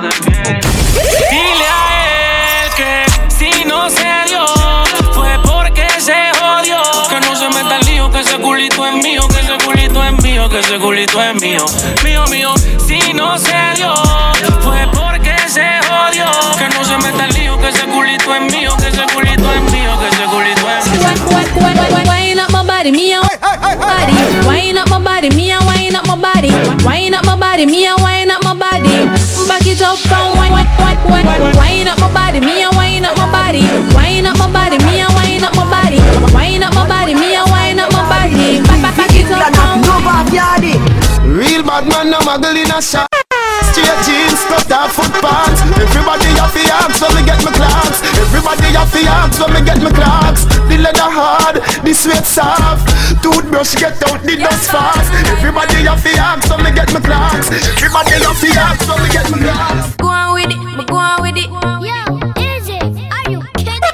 S21: Dile a él que si no se dio, fue porque se jodió. Que no se meta el lío, que ese culito es mío, que ese culito es mío, que ese culito es mío. Mío, mío, si no se dio, fue porque se jodió. Que no se meta el lío, que ese culito es mío, que ese culito es mío, que ese culito es mío.
S7: Wind up my body, me a body. Wind up my body, me a wind up my body. Wind up my body, me a wind up my body. Back it up and wind, wind, wind, wind. Wind up my body, me a wind up my body. Wind up my body, me a wind up my body. Wind up my body, me a wind up my body. Back, back, back it up and
S10: real bad man, no muggle in a shop. Straight jeans, cut off foot pants. Everybody have the axe when me get my clocks. Everybody have the axe when me get my clocks. The leather hard, the sweat soft. Toothbrush get out the dust fast. Everybody have the axe when me get my clocks. Everybody have the axe when me get my clocks.
S7: go on with it, me go on with it.
S12: Yo, is it? Are you kidding?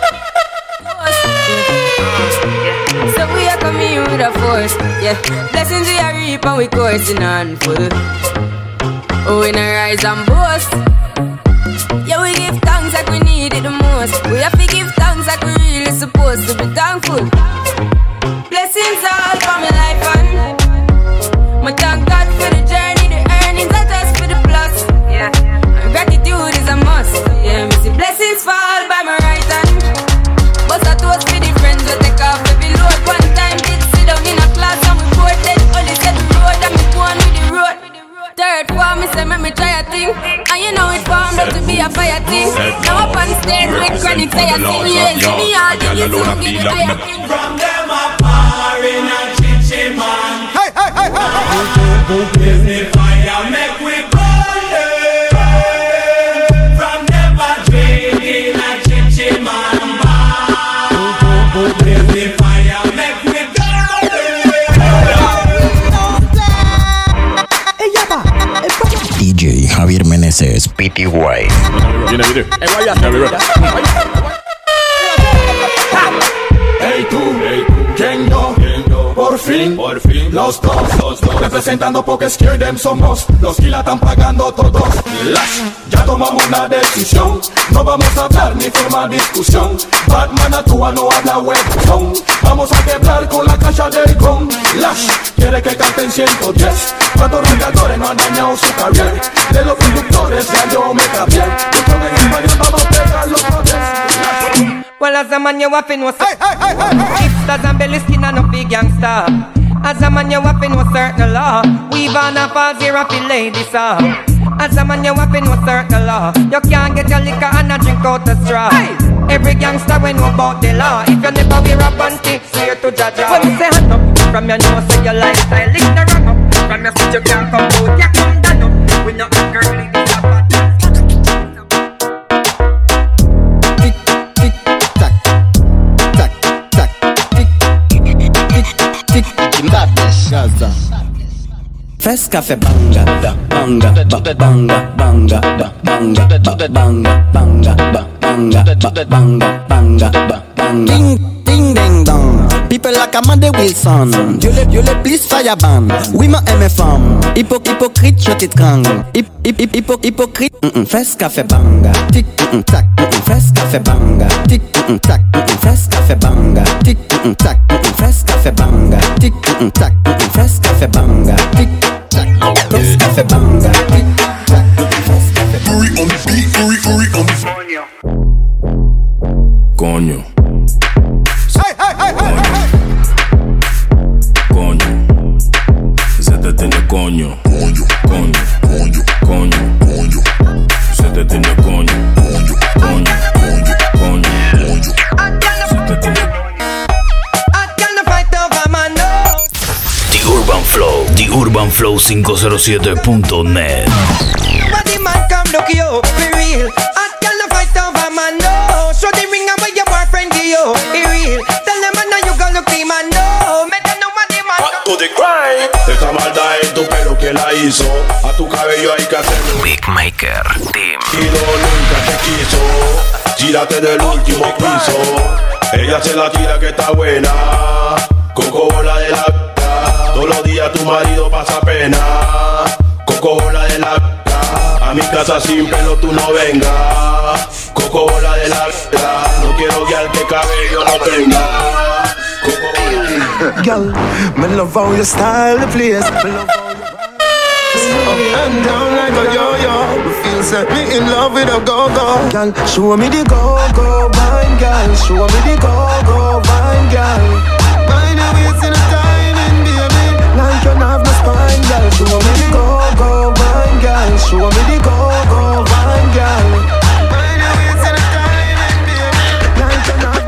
S7: So we are coming with a force, yeah. Blessings we are reap and we coursing on full. Oh, we no rise and boast. Yeah, we give thanks like we need it the most. We have to give thanks like we really supposed to be thankful. Blessings all for my life and my thank God for the journey, the earnings are just for the plus. Yeah, and gratitude is a must. Yeah, me see blessings fall by my right hand. But I toast for the friends we take off every load. One time did sit down in a class and we bored then only said the road and me go on with the road. Third form, me say, make me try a thing. And you know it formed up to be a fire thing. Now up on stage with chronic say a thing. Yeah, see me all the you to give me fire thing.
S21: From them a power in a chichi man. Hey, hey, hey, hey. Give me fire, make we burn them. From them a drink in a chichi man. Give me fire, make we burn them.
S9: D J Javier Meneses, P T Y.
S20: Hey tú, ¿quién yo? Por fin, por fin, los dos, los dos. Representando porque scared them somos. Los que la están pagando todos. Lash, ya tomamos una decisión. No vamos a hablar ni formar discusión. Batman actúa, no habla webzone. Vamos a quebrar con la caja del con. Lash, quiere que canten ciento diez. Cuántos regadores no han dañado su carrera. De los productores ya yo me cambié. Yo con el español vamos a pegarlo otra vez.
S21: Well, as a man you have to know hey, hey, hey, hey, hey. Hipsters and belly skin and no big gangster. As a man you have to know certain law. We've on a falls here up in ladies up. As a man you have to know certain law. You can't get your liquor and a drink out the straw. Hey. Every gangster we know about the law. If you never wear a panty, swear to Jaja. When you say hand up, from your nose say your lifestyle is the wrong up. From your foot you can't come out, you come down up. We not a girl in this apartment. Fresh café banga, banga, banga, banga, banga, banga, banga, banga, banga, banga, banga, banga.
S17: Ding, ding, ding, dong. People like Amanda Wilson. Dieu le, Dieu le, please fire ban. Oui, ma M F M. Hypo, hypocrite, je t'étrangle. Hip, hip, hip, hypo, hypocrite. Mm-mm, fresh café banga. Tic, mm-mm, tac, mm-mm, fresh café banga. Tic, mm-mm, tac, mm-mm, fresh café banga. Tic, mm-mm, tac, mm-mm, fresh café banga. Tic, mm-mm, tac, mm-mm, fresh café banga. Tic, tac, fresh café banga. Tic, tac, fresh café banga.
S20: Hurry on the beat, hurry, hurry on the
S1: Coño.
S20: Hey, hey, hey, hey, hey.
S1: Coño. Se te tiene coño. Coño. Coño. Coño. Coño. Coño. Se te tiene coño. Coño. Coño. Coño. Coño. Coño. Se te tiene. The Urban Flow. The Urban Flow cinco cero siete punto net.
S21: Body man come look you, be real. Hot girl no fight over man, no. Show the ring and where your boyfriend give you, be real. Tell them man now you go look the man, no. Make them know what the man.
S20: Back to the grind.
S14: Esa maldad en tu pelo, ¿quién la hizo? A tu cabello hay que hacerlo.
S9: Big Maker Team.
S14: Y no nunca te quiso. Tírate del último piso. Ella se la tira que está buena. Coco bola de la vida. Todos los días tu marido pasa pena. Coco bola de la vida. A mi casa sin pelo tú no vengas. Coco bola de la vida. No quiero que al que cabello no tenga. Coco bola.
S10: Girl, me love how you style the place. Me love how you up and down like a yo-yo. Me feel set me in love with a go-go. Girl, show me the go-go, wine, girl. Show me the go-go, wine, girl. Mind your waist in a timing, baby. Like you have no spine, girl. Show me the go-go, wine, girl. Show me the go-go, wine, girl. Mind your waist in a timing, baby. Like you have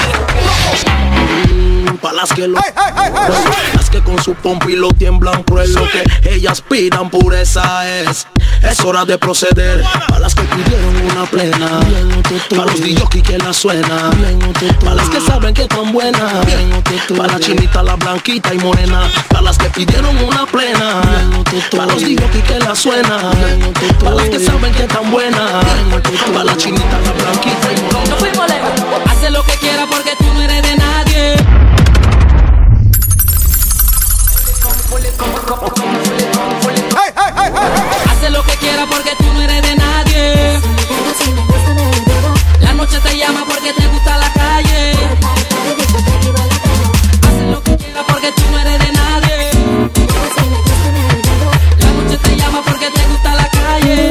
S21: Pa' las que lo hey, hey, hey, hey, hey. Las que con su pompi lo tiemblan cruel. Lo que ellas pidan pureza es. Es hora de proceder. Pa' las que pidieron una plena. Pa' los D J que la suena. Pa' las que saben que están buenas. Pa' la chinita, la blanquita y morena. Pa' las que pidieron una plena. Pa' los D J que la suena. Pa' las que saben que están buenas. Pa' la chinita, la blanquita y morena.
S2: No fuimos lejos. Haz lo que quieras porque tú no eres de nadie.
S10: Hey, hey, hey, hey.
S2: Haz lo que quieras porque tú no eres de nadie. La noche te llama porque te gusta la calle. Haz lo que quieras porque tú no eres de nadie. La noche te llama porque te gusta la calle.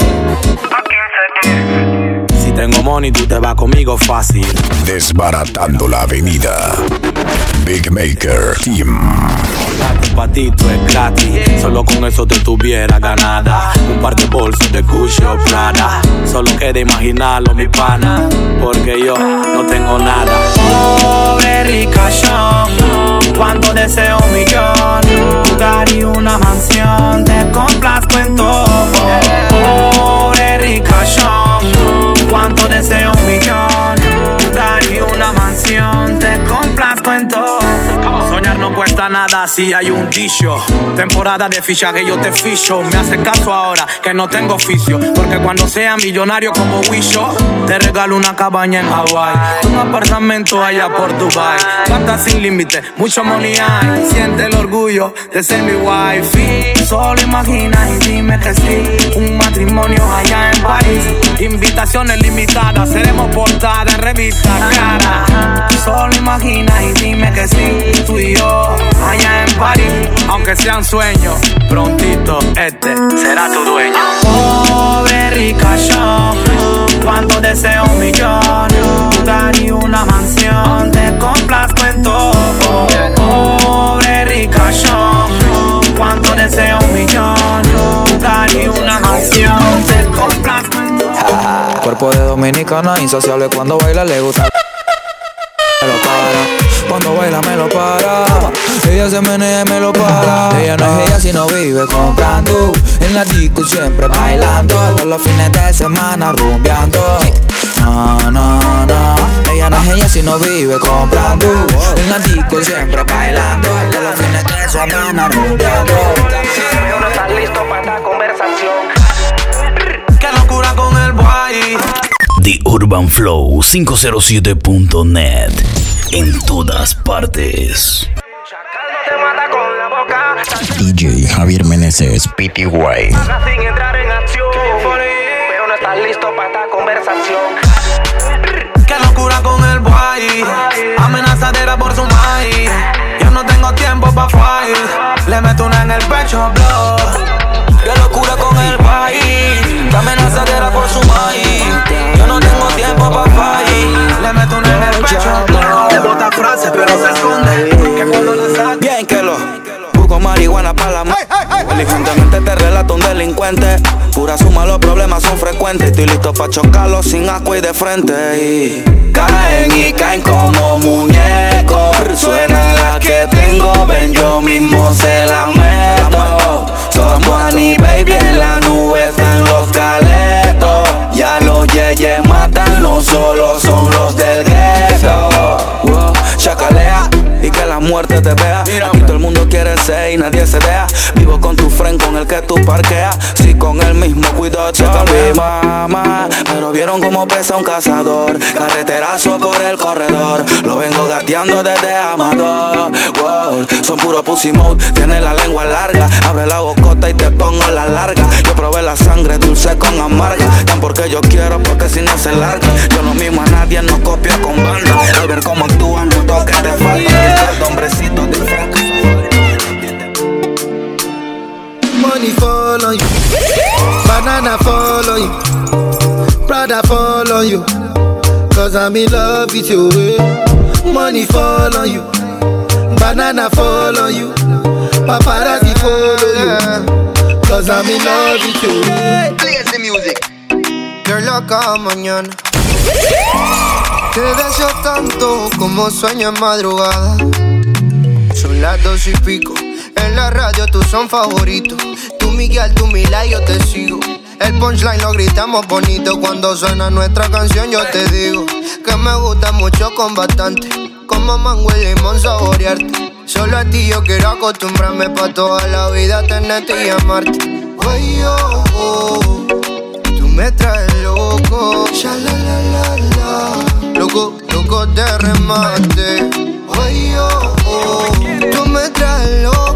S21: Si tengo money, tú te vas conmigo fácil.
S13: Desbaratando la avenida. Big Maker Team.
S21: Un patito es gratis, solo con eso te tuviera ganada. Un par de bolsos de Gucci o Prada. Solo queda imaginarlo, mi pana, porque yo no tengo nada. Pobre ricachón, cuando deseo un millón, lugar y una mansión, te complazco en todo. Pobre ricachón, cuando deseo un millón, lugar y una mansión, te complazco en todo. Soñar no cuesta nada si hay un dicho. Temporada de fichaje yo te ficho. Me hace caso ahora que no tengo oficio, porque cuando sea millonario como Wisho, te regalo una cabaña en Hawaii, un apartamento allá por Dubai. Plata sin límite, mucho money hay. Siente el orgullo de ser mi wifi. Solo imagina y dime que sí. Un matrimonio allá en París. Invitaciones limitadas, seremos portada en revista cara. Solo imagina y dime que sí. Tú y yo allá en París. Aunque sean sueños, prontito este será tu dueño. Pobre ricachón, cuánto deseo un millón, lugar y una mansión, te complazco en todo. Pobre ricachón, cuánto deseo un millón, lugar y una mansión, te complazco en todo.
S5: Cuerpo de dominicana, insaciable cuando baila, le gusta. Me lo para, cuando baila me lo para. Ella se menea y me lo para. Ella no es ella si no vive comprando. En la disco siempre bailando. Todos los fines de semana rumbeando. No, no, no. Ella no es ella si no vive comprando. En la disco siempre bailando. Todos los fines de semana rumbeando.
S21: Pero no estás listo para esta conversación. Qué locura con el boy.
S9: The Urban Flow cinco cero siete punto net. En todas partes. D J Javier Meneses, P T Y.
S21: Sin entrar en acción, pero no estás listo para esta conversación. Qué locura con el boy, amenazadera por su maíz. Yo no tengo tiempo pa' fight, le meto una en el pecho, blow. Qué locura con el boy, amenazadera por su maíz. Yo no tengo tiempo pa' fight, le meto una en el pecho, blow. Le bota frases pero se esconde, que cuando la saque bien que lo busco marihuana pa' la m***. Inteligentemente te relato un delincuente. Pura suma, los problemas son frecuentes. Estoy listo pa' chocarlos sin asco y de frente. Y caen y caen como muñecos. Suena la que tengo, ven yo mismo se la meto. Somos Annie Baby en la nube, están los caletos. Ya los yeyes matan, no solo son los del gueto. Wow, chacalea y que la muerte te vea. Aquí todo el mundo quiere ser
S5: y nadie se deja. Vivo con tu friend con el que tú parqueas. Si con el mismo cuido checa mi mamá. Pero vieron cómo pesa un cazador. Carreterazo por el corredor. Lo vengo gateando desde Amador. Wow, son puro pussy mode. Tiene la lengua larga. Abre la bocota y te pongo la larga. Yo probé la sangre dulce con amarga. Tan porque yo quiero, porque si no se larga. Yo no mimo a nadie, no copio con banda. Al ver cómo actúan, no toques de falda. El hombrecito de Frank.
S6: Money fall on you, banana fall on you, Prada fall on you, cause I'm in love with you. Money fall on you, banana fall on you, paparazzi follow you, cause I'm in love with you.
S16: Play the music.
S6: You're loca mañana. Te deseo tanto como sueño en madrugada. Son las dos y pico. En la radio tú son favoritos. Tú Miguel, tú Mila y yo te sigo. El punchline lo gritamos bonito. Cuando suena nuestra canción yo te digo que me gusta mucho con bastante. Como mango y limón saborearte. Solo a ti yo quiero acostumbrarme pa' toda la vida tenerte y amarte. Oye, oh, oh, tú me traes loco. Sha-la-la-la-la. Loco, loco de remate. Oye, oh, oh, tú me traes loco.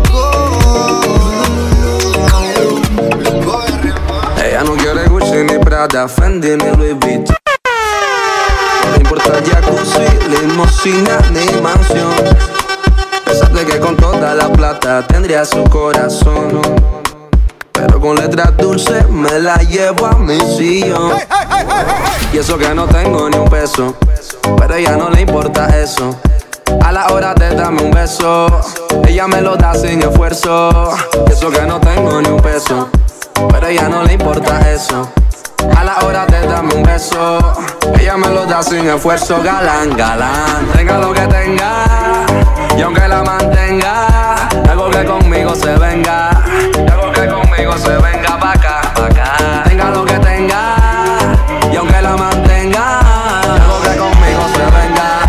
S6: Loco de remate.
S18: Ella no quiere Gucci ni Prada, Fendi ni Louis Vuitton. No le importa jacuzzi, limosina ni mansión. Pensaste que con toda la plata tendría su corazón. Pero con letras dulces me la llevo a mi sillón. Y eso que no tengo ni un peso, pero a ella no le importa eso. A la hora de darme un beso, ella me lo da sin esfuerzo. Y eso que no tengo ni un peso, pero a ella no le importa eso. A la hora de darme un beso, ella me lo da sin esfuerzo. Galán, galán, tenga lo que tenga, y aunque la mantenga, algo que conmigo se venga, algo que conmigo se venga pa' acá, pa' acá. Tenga lo que tenga, y aunque la mantenga, algo que conmigo se venga.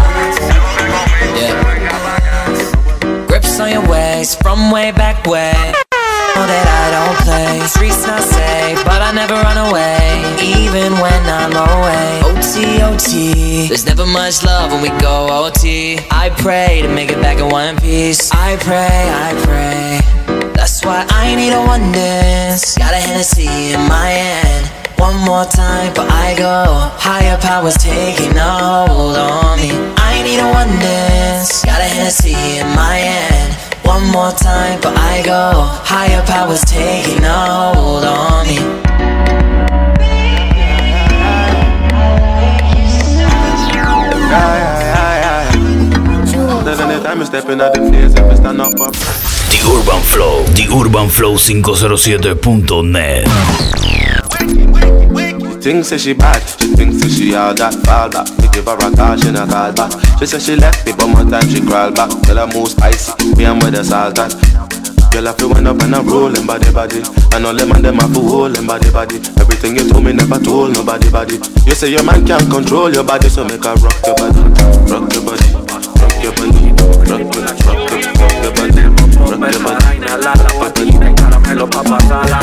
S21: Yeah. Grips on your waist from way back way. Know that I don't play. Streets not safe, but I never run away, even when I'm away. O T, O T, there's never much love when we go O T. I pray to make it back in one piece. I pray, I pray. That's why I need a one dance. Got a Hennessy in my hand. One more time, but I go. Higher powers taking a hold on me. I need a one dance. Got a Hennessy in my hand. One more time, but I go. Higher powers taking a hold on me.
S9: The Urban Flow, The Urban Flow cinco cero siete punto net.
S19: Thinks that she bad, she thinks that she all that fall back. Me give her a call, she not call back. She said she left me, but more time she crawl back. Tell her move spicy, me and with the salt at. Girl, I feel wind up and I'm rolling body body. And all them and them have to hold them body body. Everything you told me never told nobody body. You say your man can't control your body, so make her rock your body, rock your body, rock your body, rock your body, rock your body, rock your body. La la body, caramelo pa pasarla.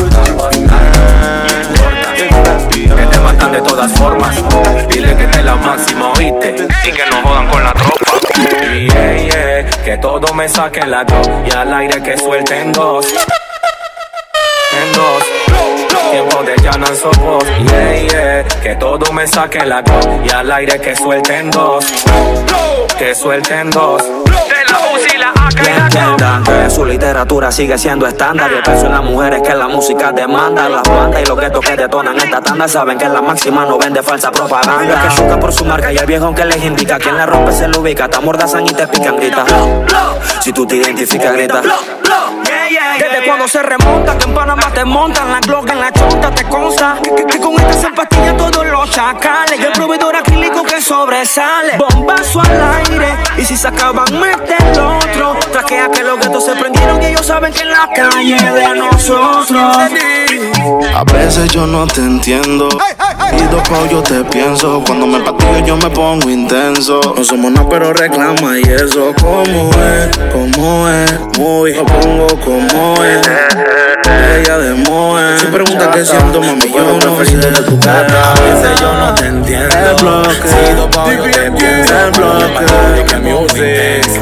S23: Que te matan de todas formas. Dile que te la máxima, oíste. Y que no jodan con la tropa. Yeah, yeah, que todo me saquen la go. Y al aire que suelten dos. En dos. Tiempo de llanan sopos. Yeah, yeah, que todo me saquen la go. Y al aire que suelten dos. Que suelten dos. De la U C I, la A K y la
S26: entiendan que su literatura sigue siendo estándar. Y el peso en las mujeres que la música demanda. Las bandas y los guetos que detonan esta tanda saben que la máxima no vende falsa propaganda. Que choca por su marca y el viejo que les indica. Quien le rompe se lo ubica, te amordazan y te pican, grita. Si tú te identificas, grita.
S21: Desde cuando se remonta, que en Panamá te montan la Glock en la chonta, te consta que, que, que con esta se empastillan todos los chacales. Y el proveedor acrílico que sobresale. Bombazo al aire, y si se acaban, mete el otro. Traquea que los gatos se prendieron y ellos saben que en la calle de nosotros.
S8: A veces yo no te entiendo. Y dopo yo te pienso. Cuando me patillo yo me pongo intenso. No somos nada pero reclama y eso. ¿Cómo es? ¿Cómo es? Muy lo pongo como es. Ella de Moe. Si preguntas qué siento, mami, yo no sé de tu cara. A veces yo no te entiendo. El bloque. Si dopo yo te pienso. El bloque. Que music.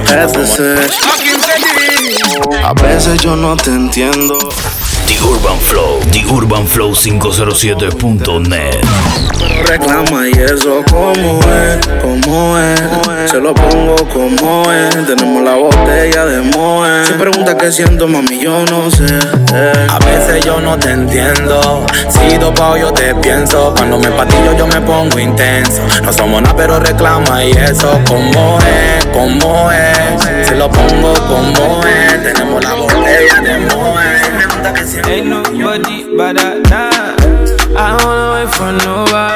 S8: A veces yo no te entiendo.
S9: The Urban Flow, The Urban Flow quinientos siete punto net.
S8: Reclama y eso, ¿cómo es? ¿Cómo es? Se lo pongo como es. Tenemos la botella de Moe. Si preguntas qué siento, mami, yo no sé. eh.
S21: A veces yo no te entiendo. Si dopao yo te pienso. Cuando me patillo yo me pongo intenso. No somos nada pero reclama y eso. ¿Cómo es? ¿Cómo es? Se lo pongo como es. Tenemos la botella de Moe.
S11: Ain't nobody but that, nah. I don't wanna wait for nobody.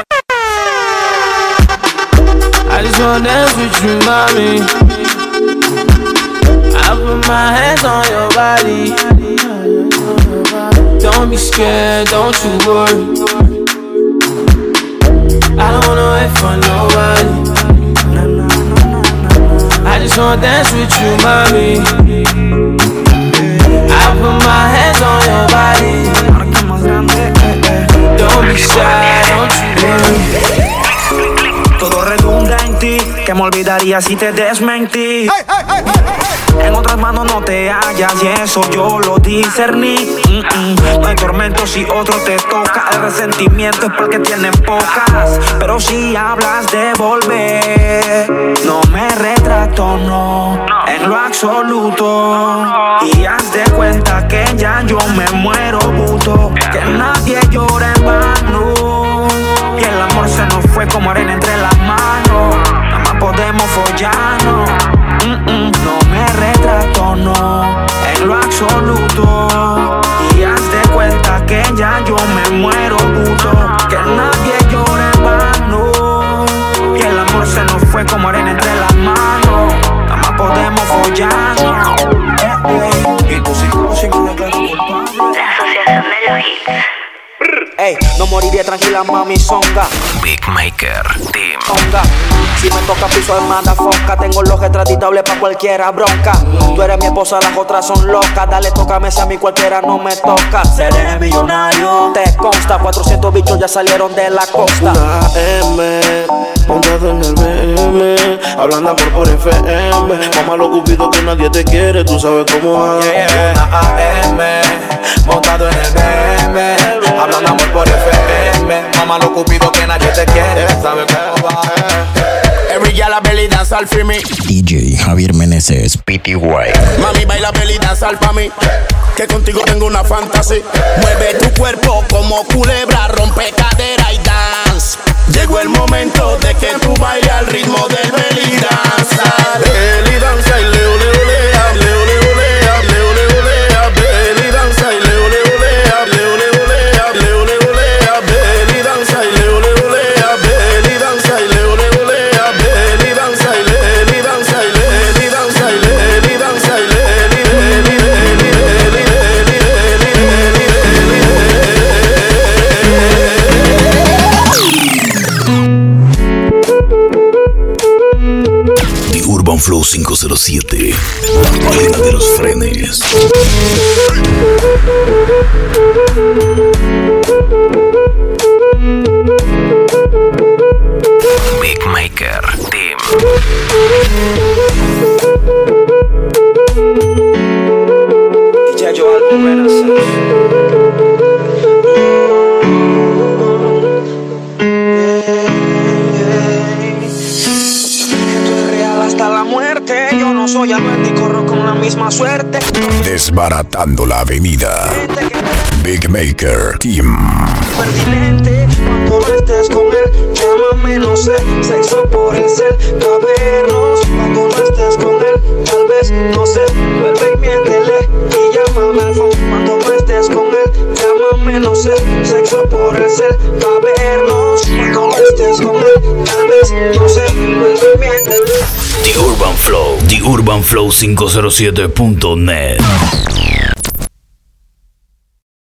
S11: I just wanna dance with you, mommy. I put my hands on your body. Don't be scared, don't you worry. I don't wanna wait for nobody. I just wanna dance with you, mommy. I put my hands on your body. Don't be shy, don't you worry.
S26: Todo redunda en ti, que me olvidaría si te desmentí. Hey, hey, hey, hey. En otras manos no te hallas y eso yo lo discerní. Mm-mm. No hay tormento si otro te toca. El resentimiento es porque tienen pocas. Pero si hablas de volver, no me retrato, no, en lo absoluto. Y haz de cuenta que ya yo me muero, puto. Que nadie llora en vano. Y el amor se nos fue como arena entre las manos. Nada más podemos follarnos. Mm-mm. No me retrato, no, en lo absoluto. Y haz de cuenta que ya yo me muero, puto. Que nadie llora en vano. Y el amor se nos fue como arena entre las manos. Nada más podemos follarnos. Eh, eh. Y tú sí, me declaro culpable. La asociación de los hits. Ey, no moriré tranquila, mami, songa.
S9: Big Maker Team.
S26: Songa. Si me toca piso de manda foca, tengo los extraditables pa' cualquiera bronca. Tú eres mi esposa, las otras son locas. Dale, tócame si a mí cualquiera no me toca. Seré millonario. Te consta, cuatrocientos bichos ya salieron de la costa.
S8: Una M, montado en el B M, hablando amor por F M. Mamá lo cupido que nadie te quiere, tú sabes cómo es.
S21: Yeah, yeah. Una A M, montado en el B M, hablando amor por F M. Mamá lo cupido que nadie te quiere, sabes cómo va.
S10: Every girl a belly dance all for me.
S15: D J Javier Meneses, P T Y.
S10: Mami baila belly dance all pa' mí. Que contigo tengo una fantasía. Mueve tu cuerpo como culebra, rompe cadera y dance. Llegó el momento de que tú bailes al ritmo del belly dance. Belly dance y leo leo lea, leo leo lea, leo leo lea, belly dance y leo leo lea, leo leo lea, leo leo lea, belly dance y leo leo lea, belly dance y leo leo lea, belly dance y belly dance y belly dance y belly dance y belly belly belly
S9: The Urban Flow quinientos siete. La reina de los frenes. Big Maker Team.
S26: D J Joe Alvin Renaissance. Hasta la muerte, yo no soy Anuel y corro con la misma suerte.
S13: Desbaratando la avenida. Big Maker Team.
S26: Pertinente, cuando no estés con él, llámame, no sé, sexo por el cel, cabernos. Cuando no estés con él, tal vez, no sé, vuelve y miéntele y llámame al phone. Cuando no estés con él, llámame, no sé, sexo por el cel, cabernos. Cuando no estés con él, tal vez, no sé, vuelve y miéntele.
S9: The Urban Flow, The Urban Flow quinientos siete punto net.